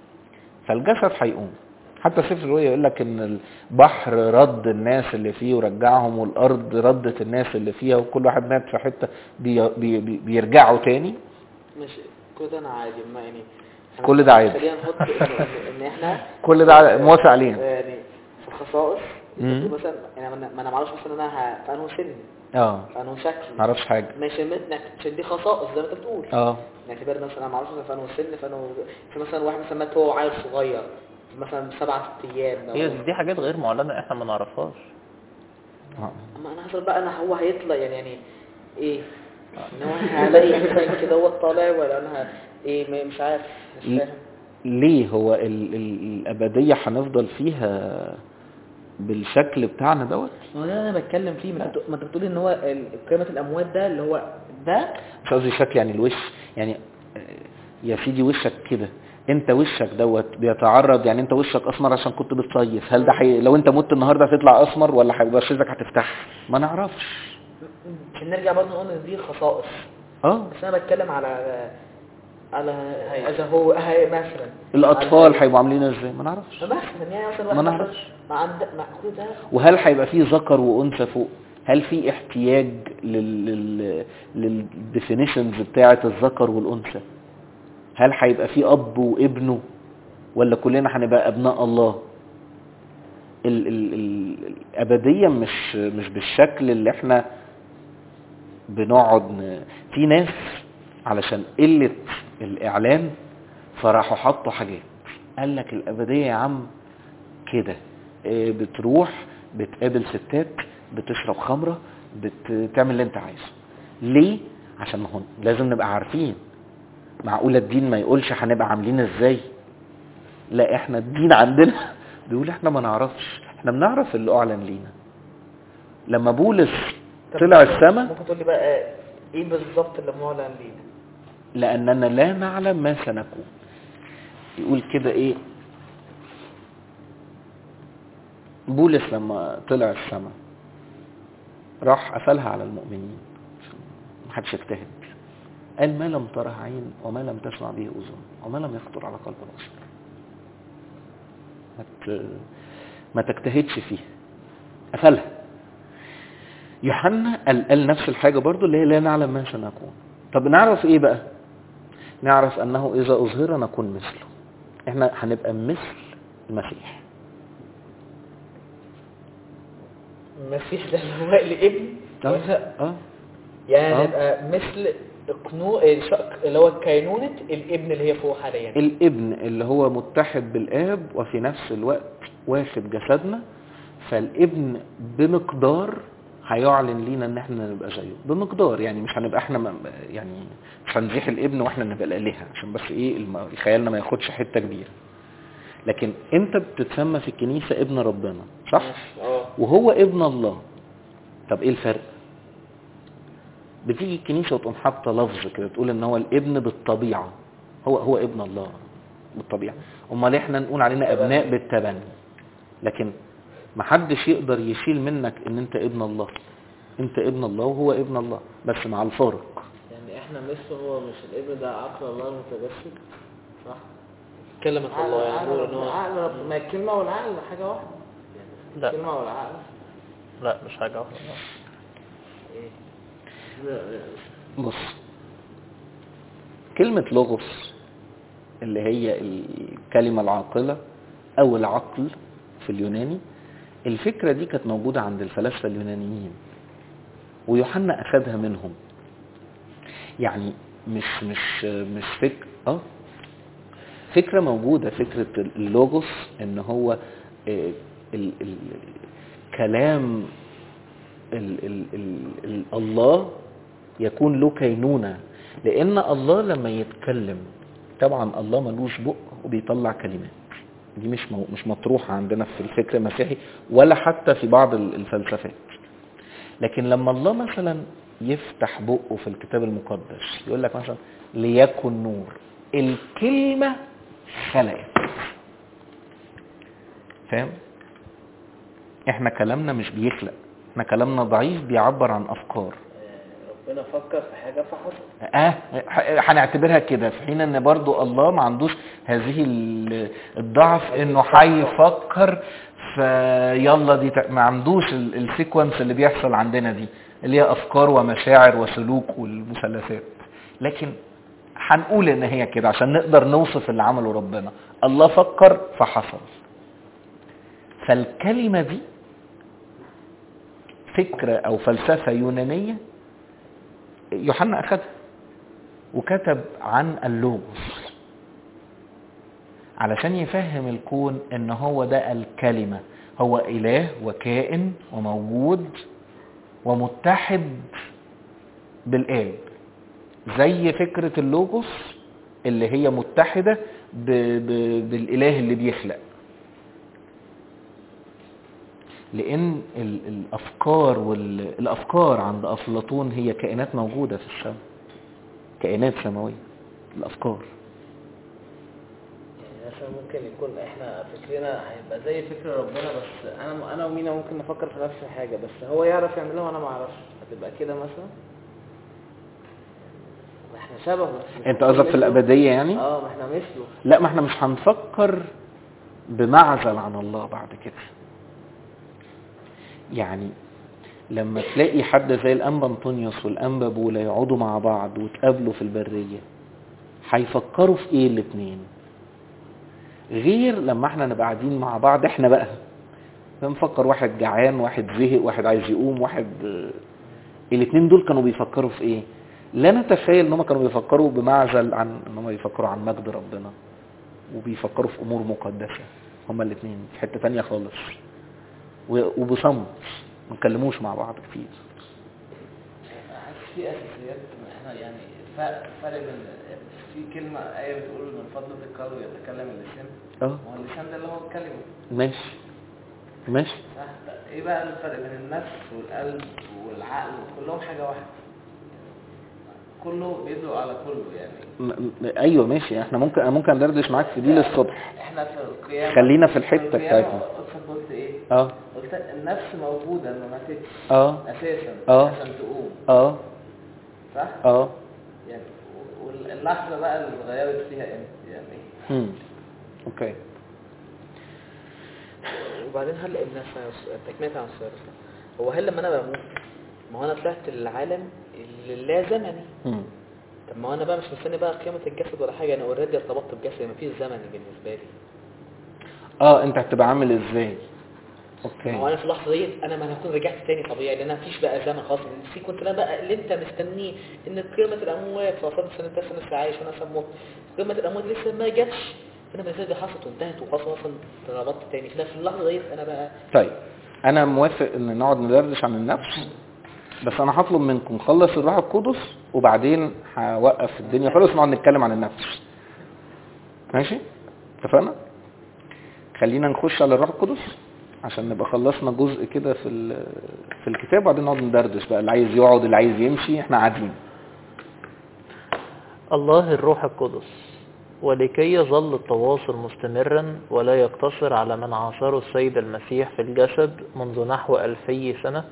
فالجسد هيقوم. حتى سفر الرؤيا يقول لك ان البحر رد الناس اللي فيه ورجعهم، والارض ردت الناس اللي فيها، وكل واحد مات في حته بيرجعوا تاني. مش كل ده انا عادي، ما يعني كل ده عادي. خلينا نحط ان احنا كل ده موافق عليه يعني في الخصائص. مثلا يعني ما انا ما اعرفش مثلا انا في انه سن فانه شكل ما اعرفش حاجه، ماشي، عشان دي خصائص زي ما انت بتقول. نعتبر مثلا انا ما اعرفش مثلا فانه سن، فانه في مثلا واحد مثلا مات هو عيل صغير مثلا 7 ايام. هي دي حاجات غير معلنه احنا ما نعرفهاش. اما انا حصل بقى انا هو هيطلع يعني ايه ان هو هلاقي مثلا كده هو طالع، ولا انا ايه مش عارف، مش فاهم ليه هو الابديه هنفضل فيها بالشكل بتاعنا دوت. ما ده انا بتكلم فيه. ما انت بتقول ان هو قيمه الاموات ده اللي هو ده، مش قصدي شكل يعني الوش، يعني يا سيدي وشك كده، انت وشك دوت بيتعرض، يعني انت وشك اسمر عشان كنت بتصيف، هل ده لو انت مت النهارده هتطلع اسمر ولا هيبقى بشرتك هتفتح؟ ما نعرفش. نرجع برضه نقول ان دي خصائص. بس انا بتكلم على اذا هو مثلا الاطفال هيبقوا عاملين ازاي ما نعرفش. مثلا يعني مثلا ما نعرفش. مع كل ده. وهل هيبقى فيه ذكر وانثى فوق؟ هل في احتياج للديفينيشنز بتاعه الذكر والانثى؟ هل هيبقى فيه اب وابنه ولا كلنا هنبقى ابناء الله؟ الابديه مش بالشكل اللي احنا بنقعد في ناس علشان قله الاعلان فراحوا حطوا حاجات، قال لك الابديه يا عم كده، بتروح بتقابل ستات، بتشرب خمره، بتعمل اللي انت عايزه. ليه؟ عشان هون لازم نبقى عارفين. معقوله الدين ما يقولش هنبقى عاملين ازاي؟ لا، احنا الدين عندنا بيقول احنا ما نعرفش، احنا بنعرف اللي اعلن لينا. لما بولس طلع السماء، ممكن تقول لي بقى ايه بالظبط اللي معلن لينا؟ لاننا لا نعلم ما سنكون. يقول كده ايه بولس لما طلع السماء راح قفلها على المؤمنين، محدش يجتهد. قال ما لم تره عين وما لم تسمع به اذن وما لم يخطر على قلب بشر. ما تجتهدش فيه، قفلها. يوحنا قال نفس الحاجة برضو، اللي هي لا نعلم ما سنكون. طب نعرف ايه بقى؟ نعرف انه اذا اظهر نكون مثله. احنا هنبقى مثل المسيح. المسيح ده اللي هو الابن. يعني نبقى مثل اللي هو كينونة الابن اللي هي فوق حاليا، الابن اللي هو متحد بالاب وفي نفس الوقت واخد جسدنا. فالابن بمقدار هيعلن لينا ان احنا نبقى زيه بمقدار، يعني مش هنبقى احنا يعني مش هنزيح الابن واحنا نبقى الالهه، عشان بس ايه خيالنا ما ياخدش حته كبيره. لكن انت بتتسمى في الكنيسه ابن ربنا، صح؟ وهو ابن الله. طب ايه الفرق؟ بتيجي الكنيسه وتقوم حاطه لفظ كده تقول ان هو الابن بالطبيعه، هو ابن الله بالطبيعه. امال احنا نقول علينا ابناء بالتبني. لكن محدش يقدر يشيل منك ان انت ابن الله. انت ابن الله وهو ابن الله، بس مع الفارق. يعني احنا مثل هو مش الابن ده عقل الله المتجسد، صح؟ كلمة الله يعني نقول ان هو عقل، ما الكلمة والعقل حاجة واحدة. لا، الكلمة والعقل لا مش حاجة واحدة. بص، كلمة لوغوس اللي هي الكلمة العاقلة او العقل في اليوناني، الفكرة دي كانت موجودة عند الفلاسفة اليونانيين ويوحنا اخذها منهم. يعني مش فكرة موجودة، فكرة اللوغوس ان هو كلام الله يكون له كينونة. لان الله لما يتكلم، طبعا الله ملوش بق وبيطلع كلمات، دي مش مطروحة عندنا في الفكر المسيحي ولا حتى في بعض الفلسفات. لكن لما الله مثلا يفتح بقه في الكتاب المقدس يقول لك مثلا ليكن نور، الكلمة خلقت. فاهم؟ احنا كلامنا مش بيخلق، احنا كلامنا ضعيف بيعبر عن افكار. ربنا فكر في حاجة فحصل. هنعتبرها كده، في حين ان برضو الله ما عندوش هذه الضعف انه هيفكر فيلا دي ما عندوش السيكونس اللي بيحصل عندنا دي اللي هي افكار ومشاعر وسلوك والمثلثات. لكن هنقول ان هي كده عشان نقدر نوصف اللي عمله ربنا. الله فكر فحصل. فالكلمة دي فكرة او فلسفة يونانية يوحنا اخذها وكتب عن اللوغوس علشان يفهم الكون ان هو ده الكلمة، هو اله وكائن وموجود ومتحد بالآب، زي فكرة اللوغوس اللي هي متحدة بالاله اللي بيخلق. لان الافكار عند افلاطون هي كائنات موجودة في السماء، كائنات سماوية الافكار. يعني مثلا ممكن يكون احنا فكرنا هيبقى زي فكر ربنا، بس انا ومينا ممكن نفكر في نفس الحاجة بس هو يعرف يعملها وانا ما اعرفش، هتبقى كده مثلا احنا شبه. انت قصدك في الابدية يعني؟ ما احنا مثله. لا، ما احنا مش هنفكر بمعزل عن الله بعد كده. يعني لما تلاقي حد زي الانبا انطونيوس والانبا بولا يقعدوا مع بعض وتقابلوا في البرية، هيفكروا في ايه الاثنين؟ غير لما احنا نبقى قاعدين مع بعض احنا بقى بنفكر واحد جعان، واحد زهق، واحد عايز يقوم، واحد الاثنين دول كانوا بيفكروا في ايه؟ لا نتخيل انهم كانوا بيفكروا بمعزل عن انهم يفكروا عن مجد ربنا وبيفكروا في امور مقدسة. هما الاثنين في حتة تانية خالص وبصمت ما نكلموش مع بعض كتير. في اساسيات احنا يعني فرق بين في كلمه ايه بتقول من فضل القلب يتكلم اللسان. هو اللسان ده اللي هو الكلمه. ماشي. ايه بقى الفرق بين النفس والقلب والعقل؟ كلهم حاجه واحده، كله بيدعو على كله يعني. ايوه ماشي. احنا ممكن ندردش معاك في دي للصبح. احنا في القيامه خلينا في الحته بتاعتنا. قلت ايه؟ قلت النفس موجوده ما ماتتش اساسا عشان تقوم. صح. يعني واللحظه بقى اللي اتغيرت فيها امتى يعني؟ اوكي. وبعدين هل تكمله عن السؤال، هو هل لما انا بموت ما هو انا طلعت للعالم اللي لا زمني؟ طب ما انا بقى مش مستني بقى قيامه الجسد ولا حاجه، انا اوريدي ارتبطت بجسدي، ما فيش زمني بالنسبه لي. انت هتبقى عامل ازاي؟ اوكي. ما هو انا في اللحظه دي انا ما هكون رجعت تاني طبيعي، لان مفيش بقى زمن خاص. كنت انا بقى اللي انت مستنيه ان قيامه الاموات فوصلت سنه لسه عايش وانا سموت، قيامه الاموات لسه ما جاتش، انا بالنسبه لي حصلت وانتهت وخلاص اصلا اتربطت تاني. في اللحظه دي انا بقى طيب انا موافق ان نقعد ندردش عن النفس، بس انا هطلب منكم خلص الروح القدس وبعدين هوقف الدنيا خالص ونقعد نتكلم عن النفس. ماشي؟ اتفقنا؟ خلينا نخش على الروح القدس عشان نبقى خلصنا جزء كده في الكتاب، وبعدين نقعد ندردش بقى، اللي عايز يقعد اللي عايز يمشي، احنا قاعدين. الله الروح القدس، ولكي يظل التواصل مستمرا ولا يقتصر على من عاصره السيد المسيح في الجسد منذ نحو 2000 سنة،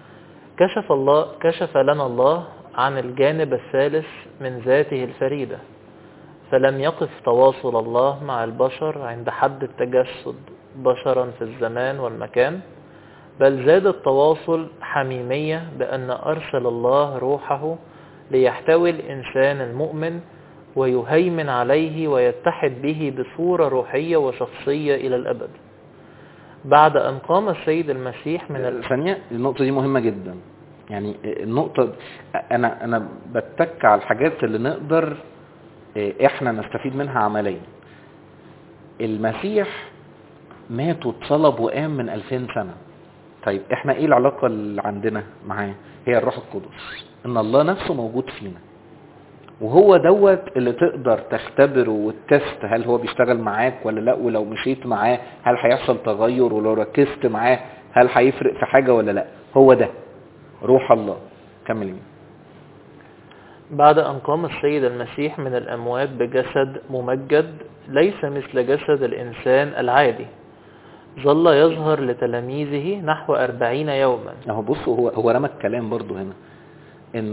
كشف لنا الله عن الجانب الثالث من ذاته الفريدة، فلم يقف تواصل الله مع البشر عند حد التجسد بشرا في الزمان والمكان، بل زاد التواصل حميمية بأن أرسل الله روحه ليحتوي الإنسان المؤمن ويهيمن عليه ويتحد به بصورة روحية وشخصية إلى الأبد. بعد أن قام السيد المسيح من ثانية، النقطة دي مهمة جدا. يعني النقطة أنا بتك على الحاجات اللي نقدر إحنا نستفيد منها عمليا. المسيح مات واتصلب وقام من 2000 سنة. طيب إحنا إيه العلاقة اللي عندنا معاه؟ هي الروح القدس، إن الله نفسه موجود فينا، وهو دوت اللي تقدر تختبره والتست هل هو بيشتغل معاك ولا لا، ولو مشيت معاه هل هيحصل تغير، ولو ركزت معاه هل هيفرق في حاجة ولا لا. هو ده روح الله. كملين. بعد أن قام السيد المسيح من الأموات بجسد ممجد ليس مثل جسد الإنسان العادي، ظل يظهر لتلاميذه نحو 40 يوما. بصوا هو رمى الكلام برضو هنا، انه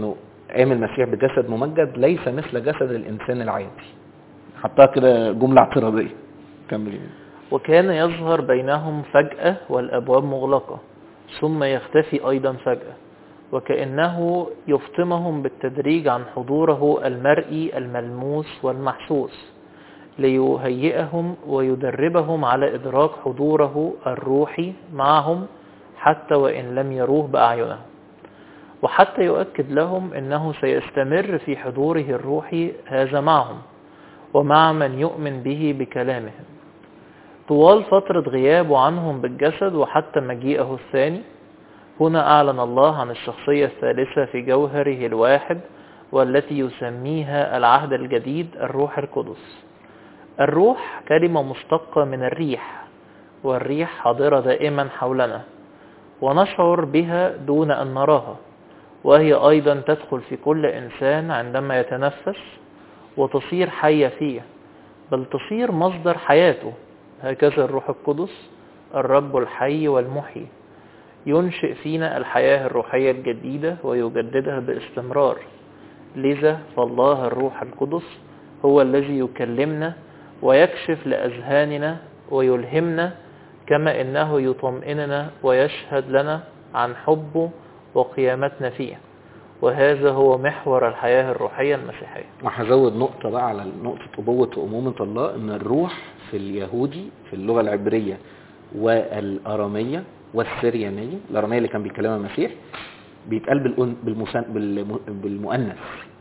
قام المسيح بجسد ممجد ليس مثل جسد الإنسان العادي. حطها كده جملة اعتراضية. كملين. وكان يظهر بينهم فجأة والأبواب مغلقة، ثم يختفي أيضا فجأة، وكأنه يفطمهم بالتدريج عن حضوره المرئي الملموس والمحسوس، ليهيئهم ويدربهم على إدراك حضوره الروحي معهم حتى وإن لم يروه بأعينهم، وحتى يؤكد لهم أنه سيستمر في حضوره الروحي هذا معهم ومع من يؤمن به بكلامهم طوال فترة غيابه عنهم بالجسد وحتى مجيئه الثاني. هنا أعلن الله عن الشخصية الثالثة في جوهره الواحد، والتي يسميها العهد الجديد الروح القدس. الروح كلمة مشتقة من الريح، والريح حاضرة دائما حولنا ونشعر بها دون أن نراها، وهي أيضا تدخل في كل إنسان عندما يتنفس وتصير حية فيه، بل تصير مصدر حياته. هكذا الروح القدس الرب الحي والمحيي ينشئ فينا الحياة الروحية الجديدة ويجددها باستمرار. لذا فالله الروح القدس هو الذي يكلمنا ويكشف لأذهاننا ويلهمنا، كما إنه يطمئننا ويشهد لنا عن حبه وقيامتنا فيه. وهذا هو محور الحياة الروحية المسيحية. وهزود نقطة بقى على نقطة أبوة وأمومة الله، إن الروح في اليهودي في اللغة العبرية والأرامية والسريانية، الأرامية اللي كان بيتكلمها المسيح بيتقال بالمؤنث،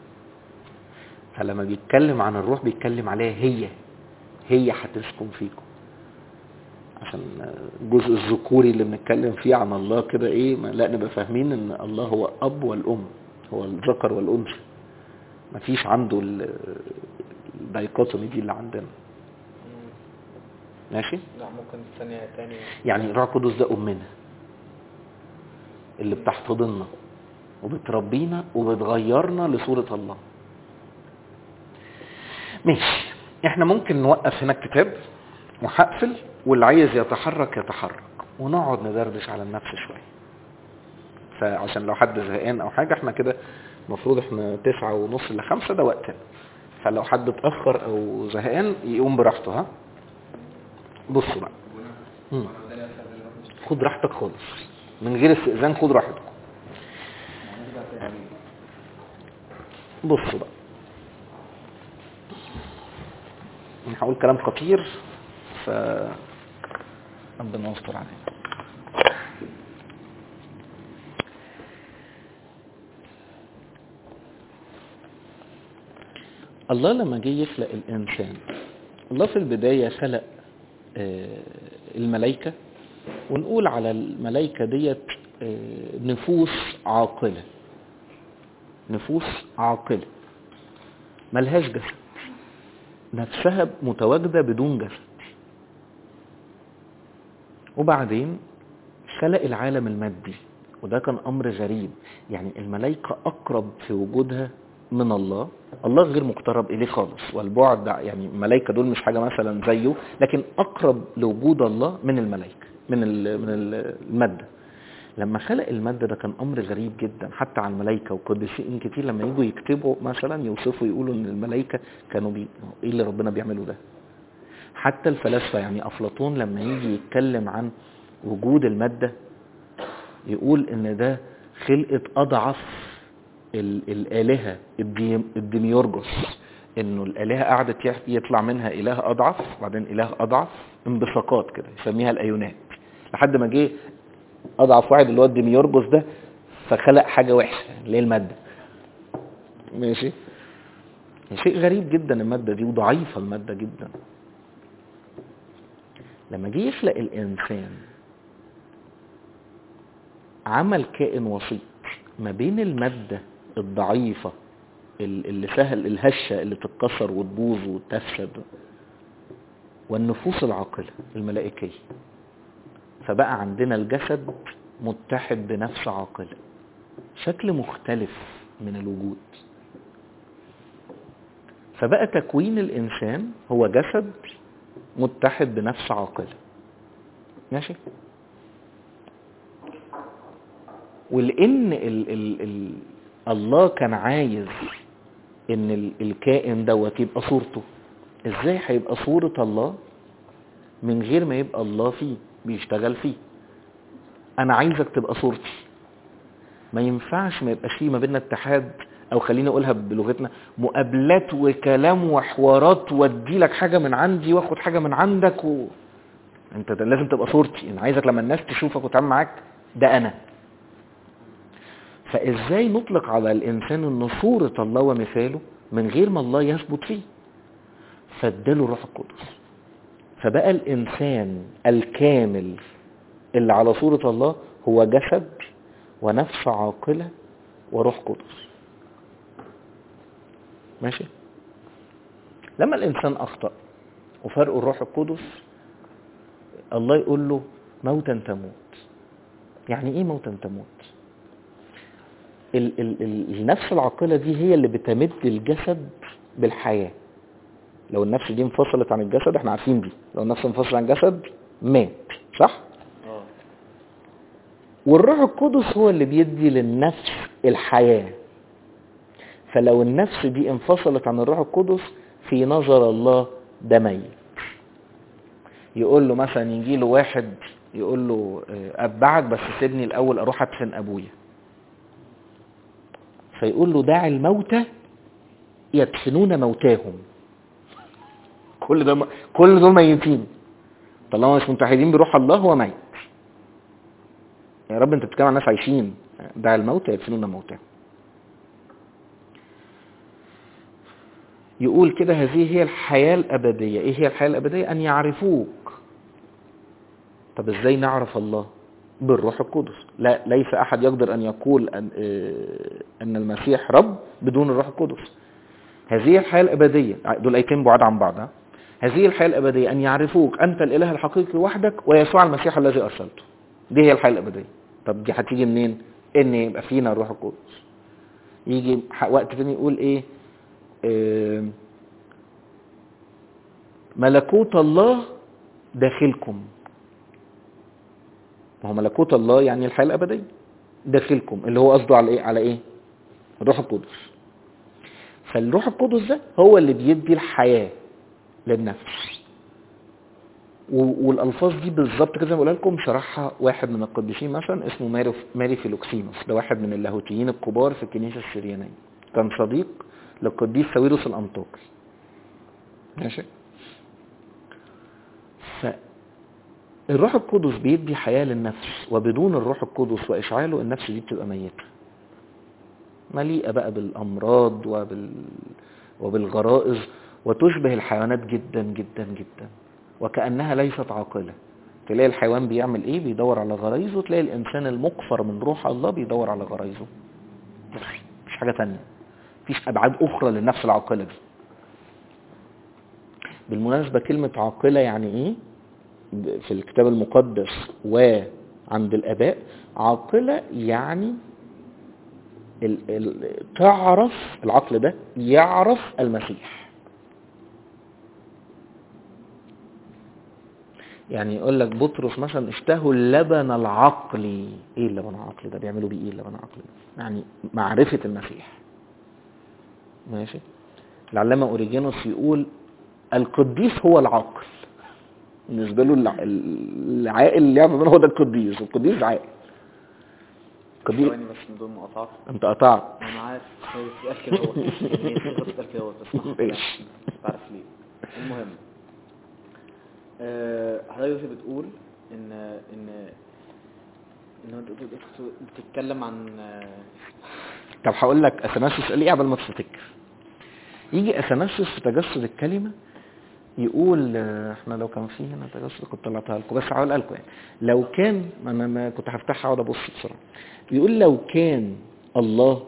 فلما بيتكلم عن الروح بيتكلم عليها هي هتسكن فيكم، عشان الجزء الذكوري اللي بنتكلم فيه عن الله كده ايه، لا نبقى فاهمين ان الله هو اب والام، هو الذكر والانثى، مفيش عنده الدايكوتومي دي اللي عندنا. ماشي؟ لا ممكن ثانية تاني. يعني الروح القدس ده امنا اللي بتحتضننا وبتربينا وبتغيرنا لصورة الله. ماشي، احنا ممكن نوقف هنا الكتاب وهقفل، واللي عايز يتحرك ونقعد ندردش على النفس شوية، فعشان لو حد زهقان او حاجة احنا كده المفروض احنا 9:30 ل5 ده وقتنا، فلو حد اتأخر او زهقان يقوم براحته. ها بصوا بقى، خد راحتك خالص من غير استئذان، خد راحتك. بصوا بقى، انا هقول كلام خطير ف ربنا يستر علينا. الله لما جه يخلق الانسان، الله في البداية خلق الملائكة، ونقول على الملائكة ديت نفوس عاقلة، نفوس عاقلة ملهاش جسد، نفسها متواجدة بدون جسد. وبعدين خلق العالم المادي، وده كان أمر غريب، يعني الملائكة أقرب في وجودها من الله، الله غير مقترب إليه خالص، والبعد يعني الملائكة دول مش حاجة مثلا زيه، لكن أقرب لوجود الله من الملائكة، من المادة. لما خلق المادة ده كان أمر غريب جدا حتى على الملائكة، وقديسين كتير لما يجوا يكتبوا مثلا يوصفوا يقولوا إن الملائكة كانوا إيه اللي ربنا بيعمله ده. حتى الفلاسفة يعني أفلاطون لما يجي يتكلم عن وجود المادة يقول إن ده خلقة أضعف الآلهة الديميورجوس، إنه الآلهة قعدت يطلع منها إله أضعف بعدين إله أضعف، انبثاقات كده يسميها الأيونات، لحد ما جه أضعف واحد اللي هو الديميورجوس ده، فخلق حاجة وحشة اللي هي المادة. ماشي، شيء غريب جدا المادة دي، وضعيفة المادة جدا. لما جه يخلق الإنسان عمل كائن وسيط ما بين المادة الضعيفة اللي سهل الهشة اللي تتكسر وتبوظ وتفسد، والنفوس العاقلة الملائكية، فبقى عندنا الجسد متحد بنفس عاقلة، شكل مختلف من الوجود. فبقى تكوين الإنسان هو جسد متحد بنفس عاقلة. ماشي، ولأن الله كان عايز ان الكائن دوت يبقى صورته، ازاي هيبقى صورة الله من غير ما يبقى الله فيه بيشتغل فيه؟ انا عايزك تبقى صورتي، ما ينفعش ما يبقاش فيه ما بيننا اتحاد، او خليني اقولها بلغتنا مقابلات وكلام وحوارات، وادي لك حاجة من عندي واخد حاجة من عندك انت لازم تبقى صورتي. انا عايزك لما الناس تشوفك وتعامل معاك ده انا. فازاي نطلق على الانسان ان صورة الله ومثاله من غير ما الله يثبت فيه؟ فاداله الروح القدس، فبقى الانسان الكامل اللي على صورة الله هو جسد ونفس عاقلة وروح قدس. ماشي؟ لما الانسان اخطأ وفرق الروح القدس، الله يقول له موتا تموت. يعني ايه موتا تموت؟ النفس العاقلة دي هي اللي بتمد الجسد بالحياة. لو النفس دي انفصلت عن الجسد، احنا عارفين دي، لو النفس انفصلت عن الجسد مات، صح؟ والروح القدس هو اللي بيدي للنفس الحياة. فلو النفس دي انفصلت عن الروح القدس، في نظر الله ده ميت. يقول له مثلا، يجي له واحد يقول له اتبعك بس سيبني الاول اروح ادفن ابويا، فيقول له دع الموتى يدفنون موتاهم. كل دول ميتين، طالما مش متحدين بروح الله هو ميت. يا رب انت بتتكلم عن ناس عايشين، دع الموتى يدفنون موتاهم. يقول كده هذه هي الحياة الأبدية. ايه هي الحياة الأبدية؟ أن يعرفوك. طب ازاي نعرف الله؟ بالروح القدس. لا، ليس أحد يقدر أن يقول أن المسيح رب بدون الروح القدس. هذه الحياة الأبدية، دول آيتين بعاد عن بعض. هذه الحياة الأبدية أن يعرفوك أنت الإله الحقيقي وحدك ويسوع المسيح الذي أرسلته. دي هي الحياة الأبدية. طب دي هتيجي منين؟ إن يبقى فينا الروح القدس. يجي وقت تاني يقول إيه؟ ملكوت الله داخلكم. ما هو ملكوت الله يعني الحياة الأبدية داخلكم، اللي هو قصده على إيه؟ على إيه؟ الروح القدس. فالروح القدس ده هو اللي بيدي الحياة للنفس. والألفاظ دي بالظبط كده بقولها لكم شرحها واحد من القديسين مثلا اسمه ماري فيلوكسينوس. ده واحد من اللاهوتيين الكبار في الكنيسة السريانية، كان صديق للقديس ساويروس الأنطاكي. ماشي؟ فالروح القدس بيدي حياة للنفس، وبدون الروح القدس وإشعاله النفس دي بتبقى ميتة، مليئة بقى بالأمراض وبالغرائز، وتشبه الحيوانات جدا جدا جدا، وكأنها ليست عاقلة. تلاقي الحيوان بيعمل ايه؟ بيدور على غرائزه. تلاقي الإنسان المقفر من روح الله بيدور على غرائزه. مش حاجة تانية، مفيش أبعاد أخرى للنفس العاقلة دي. بالمناسبة كلمة عاقلة يعني ايه في الكتاب المقدس وعند الآباء؟ عاقلة يعني تعرف، العقل ده يعرف المسيح. يعني يقول لك بطرس مثلا اشتهوا اللبن العقلي. ايه اللبن العقلي ده؟ بيعملوا بيه ايه اللبن العقلي ده؟ يعني معرفة المسيح. ماشي؟ العلامة أوريجينوس يقول القديس هو العقل. بالنسبة له العاقل اللي يعمل منه هو ده القديس، والقديس عاقل. ثواني بس من دون مقاطعة. انت قطعت. انا عارف بتقال كده هو بتقال كده هو بس تعرف ليه. المهم حضرتك بتقول ان انت بتتكلم عن طب هقول لك اثناسيوس قال ايه قبل ما تفتكر. يجي اثناسيوس في تجسد الكلمة يقول احنا لو كان فيه هنا تجسد كنت طلعتها لكم، بس هقولها لكم يعني. لو كان انا ما كنت هفتحها اقعد ابص بسرعه. بيقول لو كان الله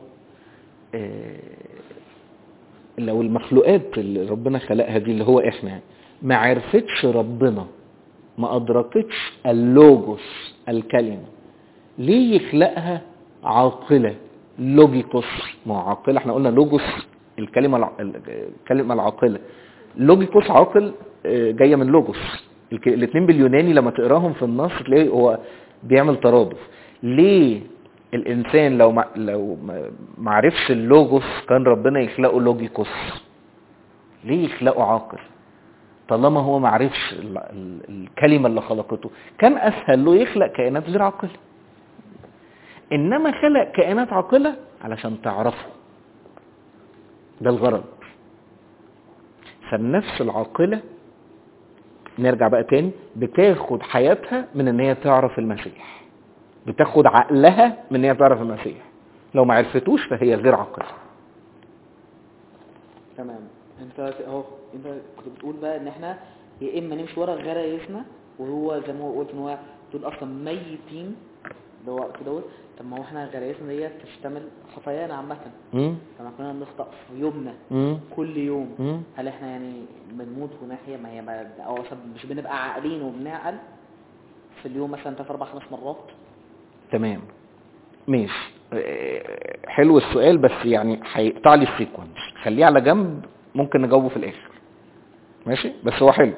لو المخلوقات اللي ربنا خلقها دي اللي هو احنا ما عرفتش ربنا، ما ادركتش اللوجوس الكلمة، ليه يخلقها عاقلة؟ لوجيكوس. ما هو عاقلة، احنا قلنا لوجوس الكلمة العاقلة. لوجيكوس عاقل جاية من لوجوس. الاثنين باليوناني لما تقراهم في النص تلاقي هو بيعمل ترادف. ليه الانسان لو ما عرفش اللوجوس كان ربنا يخلقه لوجيكوس. ليه يخلقه عاقل؟ طالما هو ما عرفش الكلمة اللي خلقته كان اسهل له يخلق كائنات غير عاقلة. انما خلق كائنات عاقلة علشان تعرفه، ده الغرض. فالنفس العاقلة نرجع بقى تاني بتاخد حياتها من ان هي تعرف المسيح، بتاخد عقلها من ان هي تعرف المسيح. لو ما عرفتوش فهي غير عاقلة. تمام. انت كنت بتقول بقى ان احنا يا اما نمشي ورا غرايزنا، وهو زي ما قلت ان هو دول اصلا ميتين دوت. طب ما هو احنا غرايزنا ديت تشتمل خطايانا عامه. لما كنا بنخطأ في يومنا كل يوم، هل احنا يعني بنموت ونحيا؟ ما هي او مش بنبقى عاقلين وبنعقل في اليوم مثلا 3 4 5 مرات؟ تمام ماشي. حلو السؤال، بس يعني هيقطع لي السيكونس، خليه على جنب، ممكن نجاوبه في الاخر. ماشي بس هو حلو.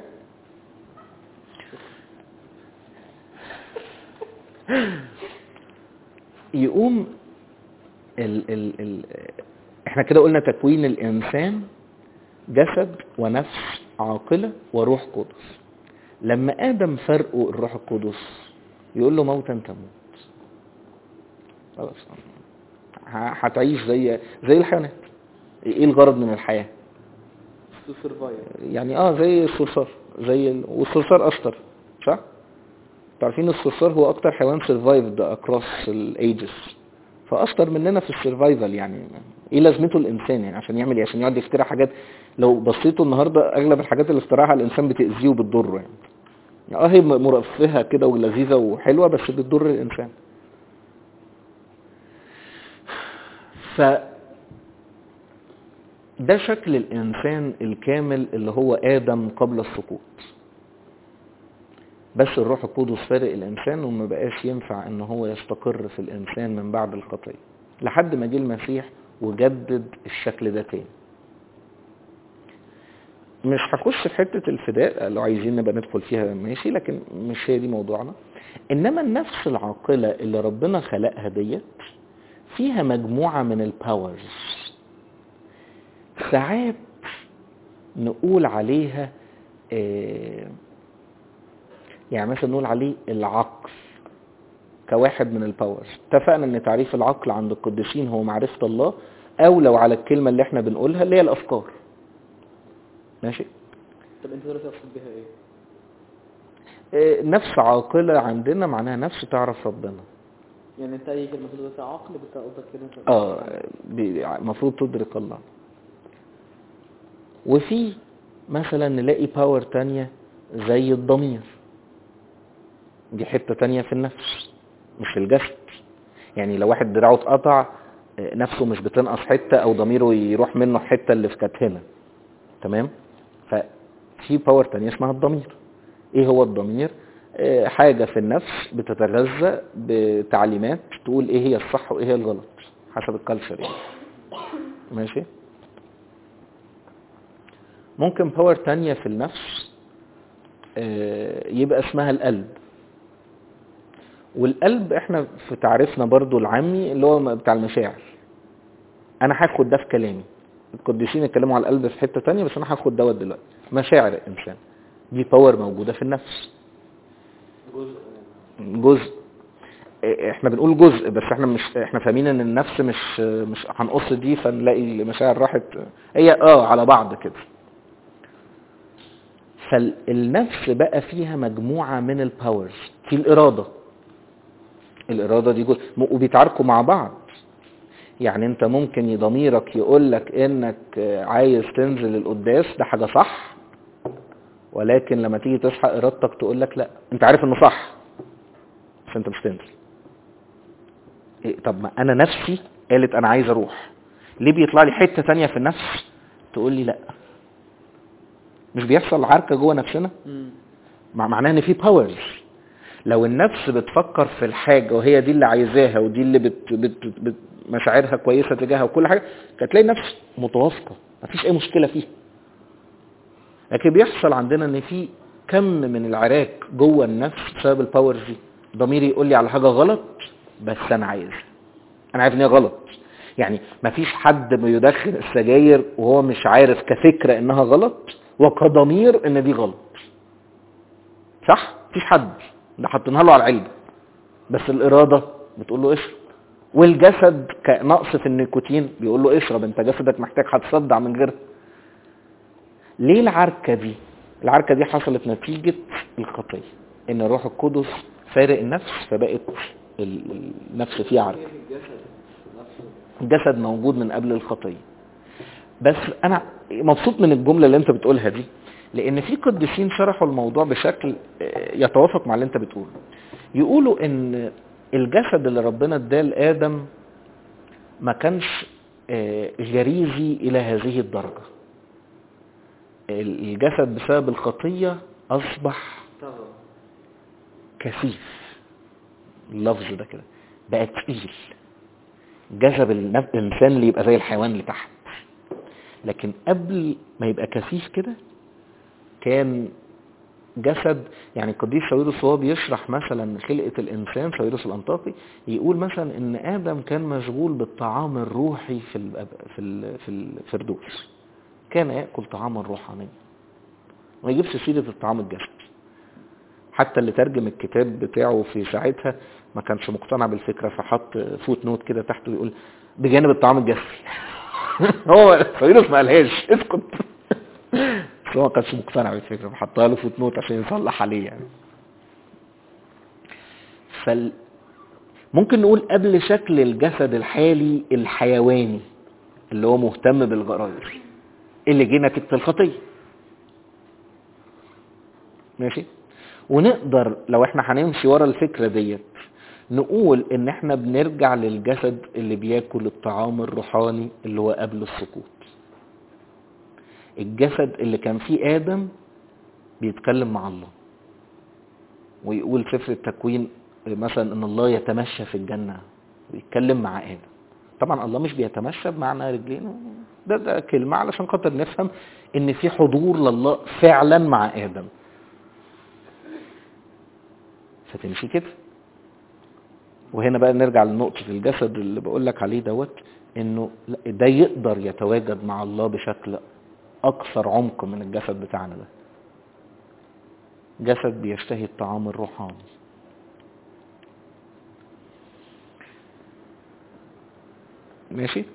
يقوم احنا كده قلنا تكوين الانسان جسد ونفس عاقلة وروح قدس. لما ادم فرقوا الروح القدس يقول له موتا تموت، خلاص هتعيش زي الحيوانات. ايه الغرض من الحياة؟ يعني زي الصرصار، والصرصار اشطر، صح؟ تعرفين الصرصار هو اكتر حيوان survived across الايجز، فاشطر مننا في السرفايفل. يعني ايه لازمته الانسان يعني عشان يعمل ايه؟ عشان يقعد يخترع حاجات. لو بصيتوا النهارده اغلب الحاجات اللي اخترعها الانسان بتاذيه وبتضره يعني هي مرفهه كده ولذيذه وحلوه بس بتضر الانسان. ده شكل الانسان الكامل اللي هو ادم قبل السقوط. بس الروح القدس فارق الانسان وما بقاش ينفع ان هو يستقر في الانسان من بعد الخطيه، لحد ما جه المسيح وجدد الشكل ده تاني. مش هخش في حته الفداء، لو عايزين نبقى ندخل فيها ماشي، لكن مش هي دي موضوعنا. انما النفس العاقله اللي ربنا خلقها ديت فيها مجموعه من الباورز، ساعات نقول عليها يعني مثلا نقول عليه العقل كواحد من الباورز. اتفقنا ان تعريف العقل عند القديسين هو معرفة الله، او لو على الكلمة اللي احنا بنقولها اللي هي الافكار. ماشي. طب انت دلوقتي تقصد بيها ايه؟ نفس عاقلة عندنا معناها نفس تعرف ربنا. يعني انت اي كلمة دلوقتي عقل بتقصدك كده؟ المفروض تدرك الله. وفي مثلا نلاقي باور تانية زي الضمير، دي حتة تانية في النفس مش في الجسد. يعني لو واحد دراعه اتقطع نفسه مش بتنقص حتة او ضميره يروح منه حتة اللي في كتهنا. تمام. ففي باور تانية اسمها الضمير. ايه هو الضمير؟ حاجة في النفس بتتغذى بتعليمات تقول ايه هي الصح وايه هي الغلط حسب الكالتشر يعني. ماشي. ممكن باور تانية في النفس يبقى اسمها القلب. والقلب احنا في تعريفنا برضو العامي اللي هو بتاع المشاعر. انا هاخد ده في كلامي، القديسين اتكلموا على القلب في حتة تانية، بس انا هاخد دوت دلوقتي. مشاعر الانسان دي باور موجودة في النفس، جزء. احنا بنقول جزء بس احنا فاهمين ان النفس مش هنقص دي فنلاقي المشاعر راحت. هي على بعض كده. فالنفس بقى فيها مجموعة من الباورز. في الإرادة دي جزء وبيتعاركوا مع بعض. يعني انت ممكن ضميرك يقولك انك عايز تنزل القداس، ده حاجة صح، ولكن لما تيجي تصحى ارادتك تقولك لا، انت عارف انه صح بس انت مش تنزل. طب ما انا نفسي قالت انا عايز اروح، ليه بيطلع لي حتة تانية في النفس تقول لي لا؟ مش بيحصل عركة جوه نفسنا؟ معناه ان في باورز. لو النفس بتفكر في الحاجة وهي دي اللي عايزاها ودي اللي مشاعرها كويسة تجاهها وكل حاجة، هتلاقي النفس متوافقة مفيش اي مشكلة فيها. لكن بيحصل عندنا ان في كم من العراك جوه النفس بسبب الباورز دي. ضميري يقول لي على حاجة غلط بس انا عايزها، انا عارف ان هي غلط. يعني مفيش حد بيدخن السجاير وهو مش عارف كفكرة انها غلط وكضمير ان دي غلط، صح؟ مفيش حد، ده حاطينها له على العلبة، بس الارادة بتقول له اشرب، والجسد كنقص في النيكوتين بيقول له اشرب، انت جسدك محتاج هتصدع من غير. ليه العركة دي؟ العركة دي حصلت نتيجة الخطية، ان الروح القدس فارق النفس، فبقت النفس فيه عركة. الجسد موجود من قبل الخطية. بس انا مبسوط من الجملة اللي انت بتقولها دي، لان في قديسين شرحوا الموضوع بشكل يتوافق مع اللي انت بتقوله. يقولوا ان الجسد اللي ربنا اداه لآدم ما كانش غريزي الى هذه الدرجة. الجسد بسبب الخطية اصبح كثيف، اللفظ ده كده بقى تقيل، جذب الانسان اللي يبقى زي الحيوان اللي تحت. لكن قبل ما يبقى كثيف كده كان جسد. يعني القديس ساويرس وهو بيشرح مثلا خلقة الانسان، ساويرس الانطاكي، يقول مثلا ان ادم كان مشغول بالطعام الروحي في الفردوس، كان يأكل طعاما روحانيا وما يجيبش سيرة الطعام الجسدي. حتى اللي ترجم الكتاب بتاعه في ساعتها ما كانش مقتنع بالفكرة، فحط فوت نوت كده تحته يقول بجانب الطعام الجسدي. هو ساويرس ما قالهاش، اسكت. بس هو ما كانش مقتنع بالفكرة، فحطها له فوت نوت عشان يصلح عليه يعني. ممكن نقول قبل شكل الجسد الحالي الحيواني اللي هو مهتم بالغرائز اللي جه نتيجة الخطية، ماشي. ونقدر لو احنا هنمشي ورا الفكرة ديت نقول ان احنا بنرجع للجسد اللي بياكل الطعام الروحاني اللي هو قبل السقوط. الجسد اللي كان فيه آدم بيتكلم مع الله، ويقول سفر التكوين مثلا ان الله يتمشى في الجنة ويتكلم مع آدم. طبعا الله مش بيتمشى بمعنى رجلين، ده كلمة علشان خاطر نفهم ان في حضور لله فعلا مع آدم، فتمشي كده. وهنا بقى نرجع لنقطة الجسد اللي بقولك عليه دوت، انه ده يقدر يتواجد مع الله بشكل اكثر عمق من الجسد بتاعنا ده. جسد بيشتهي الطعام الروحاني. ماشي.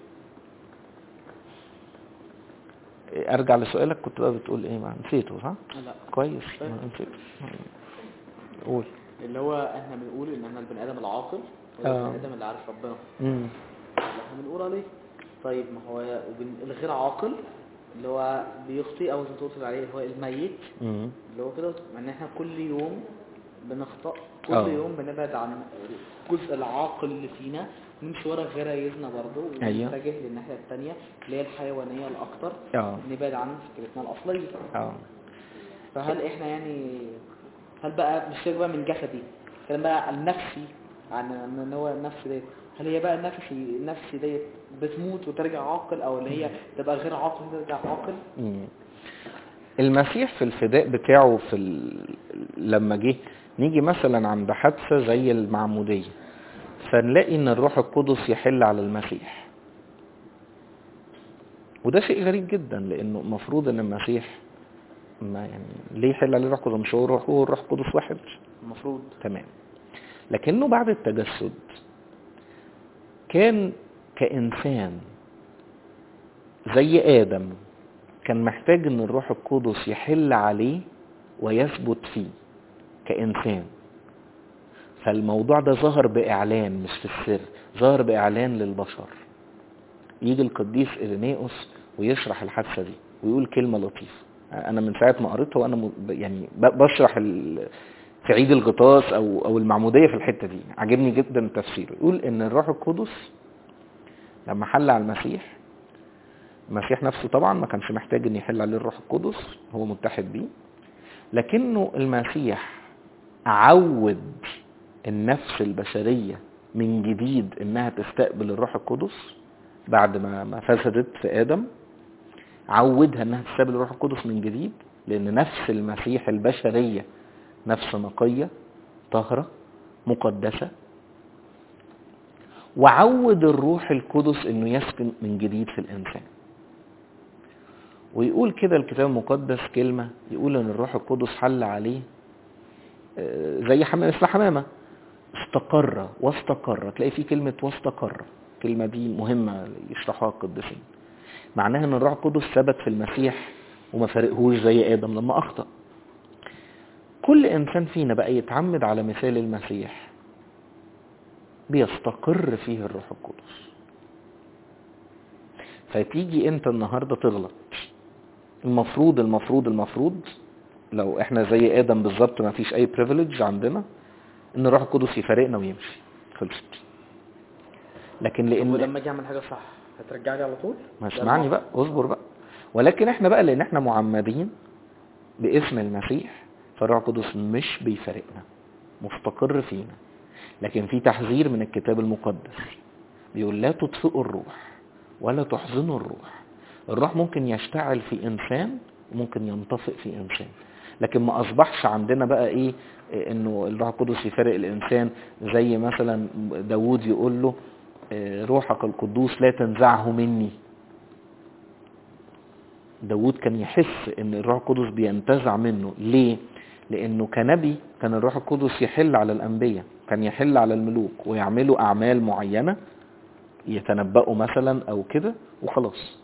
ارجع لسؤالك، كنت بقى بتقول ايه؟ ما نسيته صح؟ لا كويس، ما نسيته. قول. اللي هو احنا بنقول ان احنا البني ادم العاقل هو البني ادم اللي عارف ربنا، اللي احنا بنقول عليه. طيب ما هو الغير عاقل اللي هو بيخطئ او زي ما تقول عليه هو الميت، اللي هو كده ان احنا كل يوم بنخطأ، كل يوم بنبعد عن الجزء العاقل اللي فينا، نمشي ورا غرايزنا برضه ونتجه للناحيه الثانيه اللي هي الحيوانيه الاكثر، نبعد عن فكرتنا الاصليه. فهل احنا يعني هل بقى مش بقى من جسدي كلام بقى النفسي عن ان هو النفس ديت، هل هي بقى النفس ديت بتموت وترجع عاقل، او اللي هي تبقى غير عاقل وترجع عاقل؟ المسيح في الفداء بتاعه لما جه نيجي مثلا عند حادثة زي المعمودية، فنلاقي ان الروح القدس يحل على المسيح، وده شيء غريب جدا، لانه المفروض ان المسيح ما يعني ليه يحل عليه الروح القدس؟ مش هو الروح القدس واحد المفروض، تمام. لكنه بعد التجسد كان كإنسان زي آدم، كان محتاج ان الروح القدس يحل عليه ويثبت فيه كإنسان. فالموضوع ده ظهر بإعلان مش في السر، ظهر بإعلان للبشر. يجي القديس إيرينيوس ويشرح الحادثة دي ويقول كلمة لطيفة. أنا من ساعة ما قريتها وأنا يعني بشرح في عيد الغطاس أو المعمودية في الحتة دي، عجبني جدا تفسيره. يقول إن الروح القدس لما حل على المسيح نفسه طبعا ما كانش محتاج ان يحل عليه الروح القدس، هو متحد بيه، لكنه المسيح عود النفس البشرية من جديد انها تستقبل الروح القدس بعد ما فسدت في آدم. عودها انها تستقبل الروح القدس من جديد، لان نفس المسيح البشرية نفس نقية طاهرة مقدسة، وعود الروح القدس انه يسكن من جديد في الانسان. ويقول كده الكتاب المقدس كلمة، يقول ان الروح القدس حل عليه زي مثل حمامة، استقر واستقر. تلاقي فيه كلمة واستقر، الكلمة دي مهمة يشرحها القديسين. معناها ان الروح القدس ثبت في المسيح وما فارقهوش زي آدم لما أخطأ. كل إنسان فينا بقى يتعمد على مثال المسيح بيستقر فيه الروح القدس. فتيجي انت النهاردة تغلط، المفروض لو احنا زي آدم بالظبط ما فيش اي بريفيليج عندنا ان الروح القدس يفارقنا ويمشي، خلصت. لكن لان ولما اجي اعمل حاجه صح هترجعني على طول؟ ما اسمعني بقى، اصبر بقى. ولكن احنا بقى لان احنا معمدين باسم المسيح، فالروح القدس مش بيفارقنا، مستقر فينا. لكن في تحذير من الكتاب المقدس بيقول لا تطفئوا الروح ولا تحزنوا الروح. الروح ممكن يشتعل في انسان وممكن ينطفئ في انسان، لكن ما اصبحش عندنا بقى ايه انه الروح القدس يفارق الانسان. زي مثلا داود يقول له روحك القدوس لا تنزعه مني. داود كان يحس ان الروح القدس بينتزع منه. ليه؟ لانه كنبي كان الروح القدس يحل على الانبياء، كان يحل على الملوك ويعملوا اعمال معينة، يتنبأوا مثلا او كده وخلاص،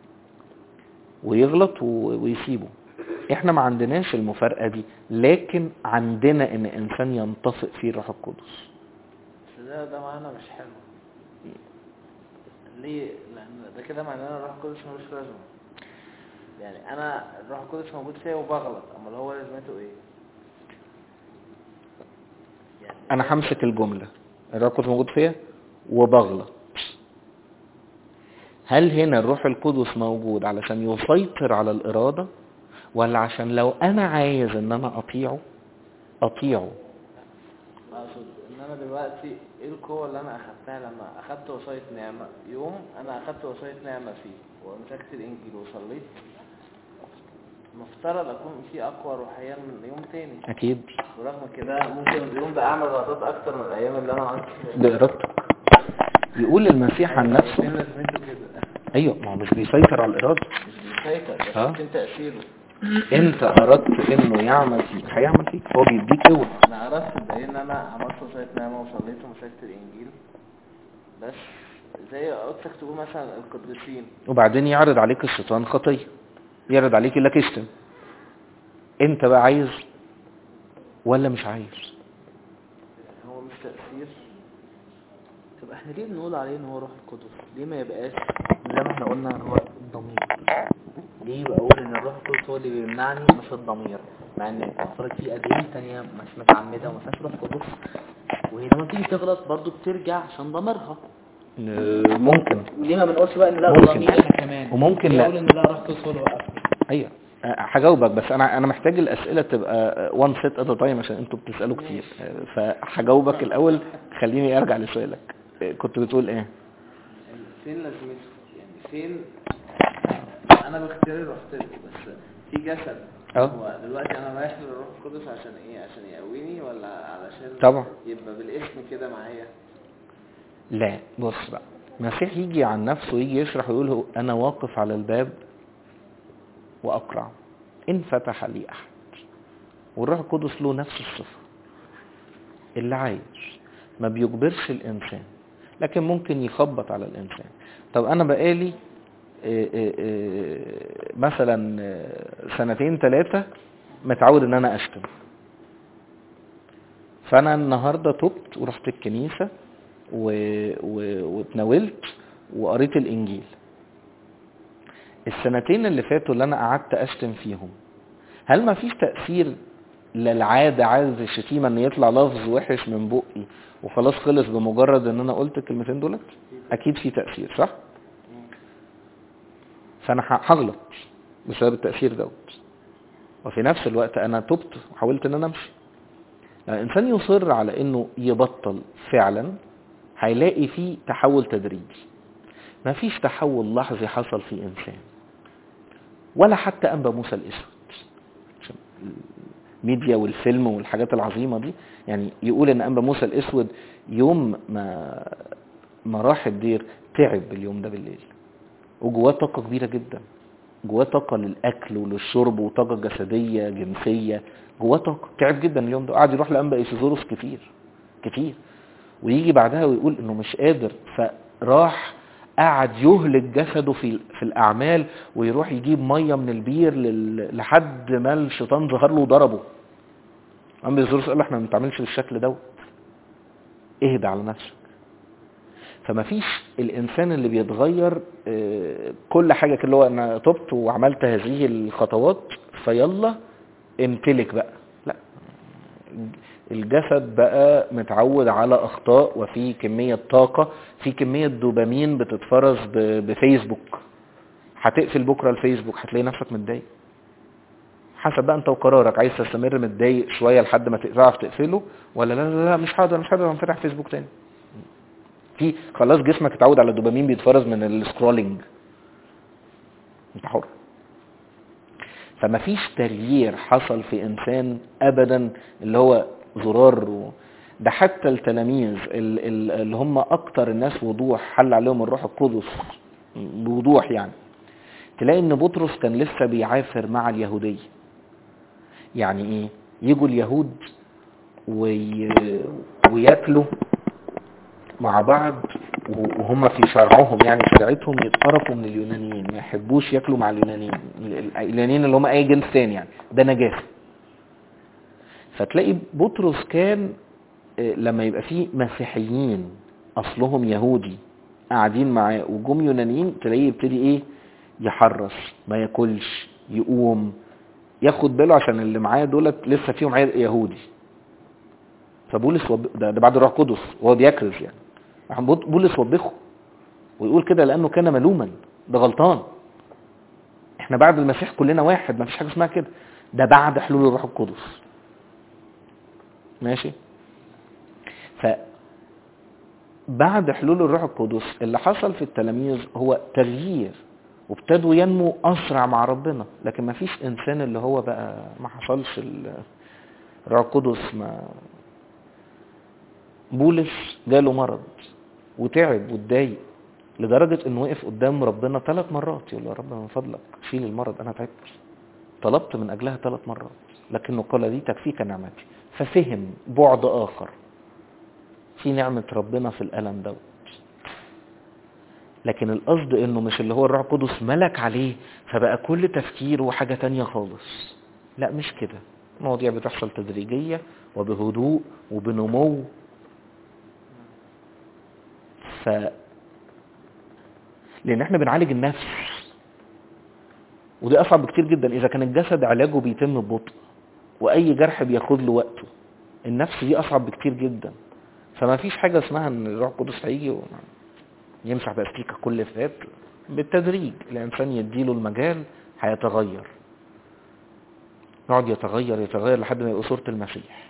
ويغلط ويسيبه. احنا ما عندناش المفارقة دي، لكن عندنا ان انسان ينطفئ فيه الروح القدس. ده معنى مش حلو. ليه؟ لان ده كده معناه ان الروح القدس ملوش لازمه. يعني انا الروح القدس موجود فيا وبغلط، امال هو لازمته ايه؟ يعني انا همسك الجملة الروح القدس موجود فيا وبغلط. هل هنا الروح القدس موجود علشان يسيطر على الإرادة، ولا عشان لو أنا عايز إن أنا أطيعه؟ اقصد ان انا دلوقتي ايه القوه اللي انا اخدتها لما اخدت وصايه نعمه؟ يوم انا اخدت وصايه نعمه فيه ومسكت الانجيل وصليت، مفترض اكون في اقوى روحيا من يوم تاني. أكيد. ورغم كده ممكن اليوم ده اعمل غلطات اكتر من الايام اللي انا عملت فيها. بإرادتك. يقول المسيح عن نفسه فين لازمته كده؟ ايوه، ما هو مش بيسيطر على الإرادة، مش بيسيطر بس فين تأثيره؟ انت اردت انه يعمل فيك هيعمل فيك، هو بيديك قوة. انا اردت الدليل ان انا عملت وصايه نعمه وصليت ومسكت الانجيل، بس زي قلتك تقول مثلا القديسين، وبعدين يعرض عليك الشيطان خطية، يعرض عليك لك اشتم، انت بقى عايز ولا مش عايز؟ هو مش تأثير. طب احنا ليه بنقول عليه ان هو روح القدس؟ ليه ما يبقاش زي ما احنا قلنا هو الضمير؟ ليه بقول ان الروح القدس هو اللي بيمنعني مش الضمير؟ مع ان اعتقد في اديان تانية مش متعمده وما فيهاش روح قدس، وهي لما تيجي تغلط برضو بترجع عشان ضميرها. ممكن. ليه ما بنقولش بقى ان لا ممكن. ضمير انا كمان؟ وممكن ليه لا. اقول ان لا روح القدس هو اللي وقفني؟ ايوه هجاوبك، بس انا محتاج الاسئله تبقى وان سيت ات تايم عشان انتوا بتسالوا كتير. فهجاوبك الاول، خليني ارجع لسؤالك. كنت بتقول ايه؟ فين لازمته؟ يعني فين انا باختياري رحت له، بس في جسد. هو دلوقتي انا رايح للروح القدس عشان ايه؟ عشان يقويني ولا علشان طبعا يبقى بالاسم كده معايا؟ لا. بص بقى، المسيح يجي عن نفسه يجي يشرح ويقول له انا واقف على الباب واقرع ان فتح لي احد. والروح القدس له نفس الصفه، اللي عايز، ما بيجبرش الانسان، لكن ممكن يخبط على الانسان. طب انا بقالي مثلا 2 3 متعود ان انا اشتم، فانا النهارده تبت ورحت الكنيسه واتناولت وقريت الانجيل. 2 اللي فاتوا اللي انا قعدت اشتم فيهم، هل ما فيش تأثير للعادة عايز الشتيمة ان يطلع لفظ وحش من بقي وخلاص خلص بمجرد ان انا قلت الكلمتين دولت؟ اكيد في تأثير، صح؟ فانا هغلط بسبب التأثير دوت، وفي نفس الوقت انا تبت وحاولت ان انا امشي. لو الانسان يصر على انه يبطل فعلا هيلاقي فيه تحول تدريجي. ما فيش تحول لحظي حصل في انسان، ولا حتى انبا موسى الاسود. الميديا والفيلم والحاجات العظيمة دي يعني يقول ان انبا موسى الاسود يوم ما ما راح الدير تعب اليوم ده بالليل، وجواه طاقة كبيرة جدا، جواه طاقة للأكل وللشرب وطاقة جسدية جنسية، جواه طاقة، تعب جدا اليوم ده. قاعد يروح لأنبا إيسيزوروس كتير، ويجي بعدها ويقول إنه مش قادر، فراح قعد يهلك جسده في الأعمال، ويروح يجيب مية من البير لحد ما الشيطان ظهر له وضربه. أنبا إيسيزوروس قال له احنا ما بنتعاملش بالشكل ده، اهدى على نفسك. فما فيش الانسان اللي بيتغير كل حاجة كده اللي هو انا تبت وعملت هذه الخطوات فيلا امتلك بقى، لا. الجسد بقى متعود على اخطاء، وفي كمية طاقة، في كمية دوبامين بتتفرز بفيسبوك. هتقفل بكرة الفيسبوك هتلاقي نفسك متضايق، حسب بقى انت وقرارك، عايز تستمر متضايق شوية لحد ما تعرف تقفله، ولا لا مش هقدر انفتح فيسبوك تاني. في خلاص جسمك اتعود على الدوبامين بيتفرز من السكرولينج، انت حر. فما فيش تغيير حصل في انسان ابدا اللي هو زرار ده. حتى التلاميذ اللي هم اكتر الناس وضوح حل عليهم الروح القدس بوضوح، يعني تلاقي ان بطرس كان لسه بيعافر مع اليهودية. يعني ايه؟ يجوا اليهود وياكلوا مع بعض وهم في شرعهم، يعني شريعتهم يتقرفوا من اليونانيين، ما يحبوش ياكلوا مع اليونانيين اللي هم اي جنس تاني، يعني ده نجاسة. فتلاقي بطرس كان لما يبقى فيه مسيحيين اصلهم يهودي قاعدين معاه وجم يونانيين، تلاقيه يبتدي ايه؟ يحرص، ما ياكلش، يقوم ياخد باله عشان اللي معاه دولت لسه فيهم عرق يهودي. فبولس ده بعد الروح القدس وهو بيكرز، يعني بولس وبخه ويقول كده لانه كان ملوما، ده غلطان. احنا بعد المسيح كلنا واحد، ما فيش حاجه اسمها كده، ده بعد حلول الروح القدس. ماشي؟ فبعد حلول الروح القدس اللي حصل في التلاميذ هو تغيير، وابتدوا ينمو اسرع مع ربنا. لكن ما فيش انسان اللي هو بقى ما حصلش الروح القدس. ما بولس جاله مرض وتعب واتضايق لدرجة انه وقف قدام ربنا 3 مرات يقول له يا رب من فضلك شيل المرض، انا تعبت. طلبت من اجلها 3 مرات، لكنه قال دي تكفيك نعمتي. ففهم بعد اخر في نعمة ربنا في الالم دوت. لكن القصد انه مش اللي هو الروح القدس ملك عليه فبقى كل تفكيره حاجة تانية خالص، لا مش كده. المواضيع بتحصل تدريجية وبهدوء وبنمو. لان احنا بنعالج النفس، ودي اصعب بكتير جدا. اذا كان الجسد علاجه بيتم ببطء واي جرح بياخد له وقته، النفس دي اصعب بكتير جدا. فما فيش حاجة اسمها ان الروح القدس هيجي يمسح باستيكة كل فات. بالتدريج الانسان يديله المجال هيتغير، يقعد يتغير لحد ما يبقى صورة المسيح.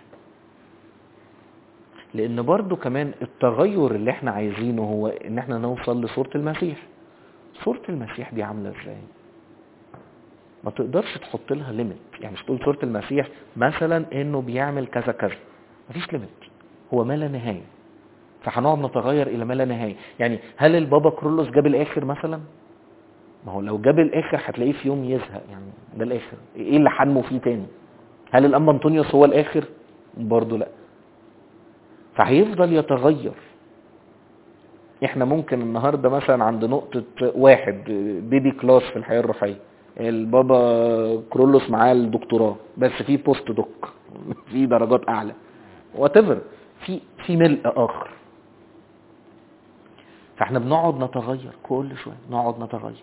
لان برضو كمان التغير اللي احنا عايزينه هو ان احنا نوصل لصورة المسيح. صورة المسيح دي عاملة ازاي؟ ما تقدرش تحط لها ليميت. يعني مش تقول صورة المسيح مثلا انه بيعمل كذا كذا، مفيش ليميت، هو ما لا نهاية. فهنقعد نتغير الى ما لا نهاية. يعني هل البابا كرولوس جاب الاخر مثلا؟ ما هو لو جاب الاخر هتلاقيه في يوم يزهق، يعني ده الاخر، ايه اللي حنمه فيه تاني؟ هل الانبا انطونيوس هو الاخر؟ برضو لا. فهيفضل يتغير. احنا ممكن النهاردة مثلا عند نقطة 1 بيبي كلاس في الحياة الروحية، البابا كرولوس معاه الدكتوراه بس في بوست دوك في درجات اعلى whatever، في ملء اخر. فاحنا بنقعد نتغير كل شوية، نقعد نتغير.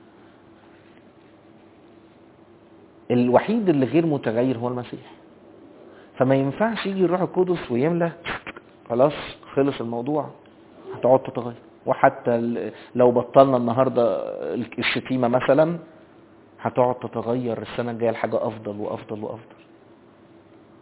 الوحيد اللي غير متغير هو المسيح. فما ينفعش يجي الروح القدس ويملى خلاص خلص الموضوع، هتقعد تتغير. وحتى لو بطلنا النهاردة الشتيمة مثلا، هتقعد تتغير السنة الجاية لحاجة افضل وافضل وافضل.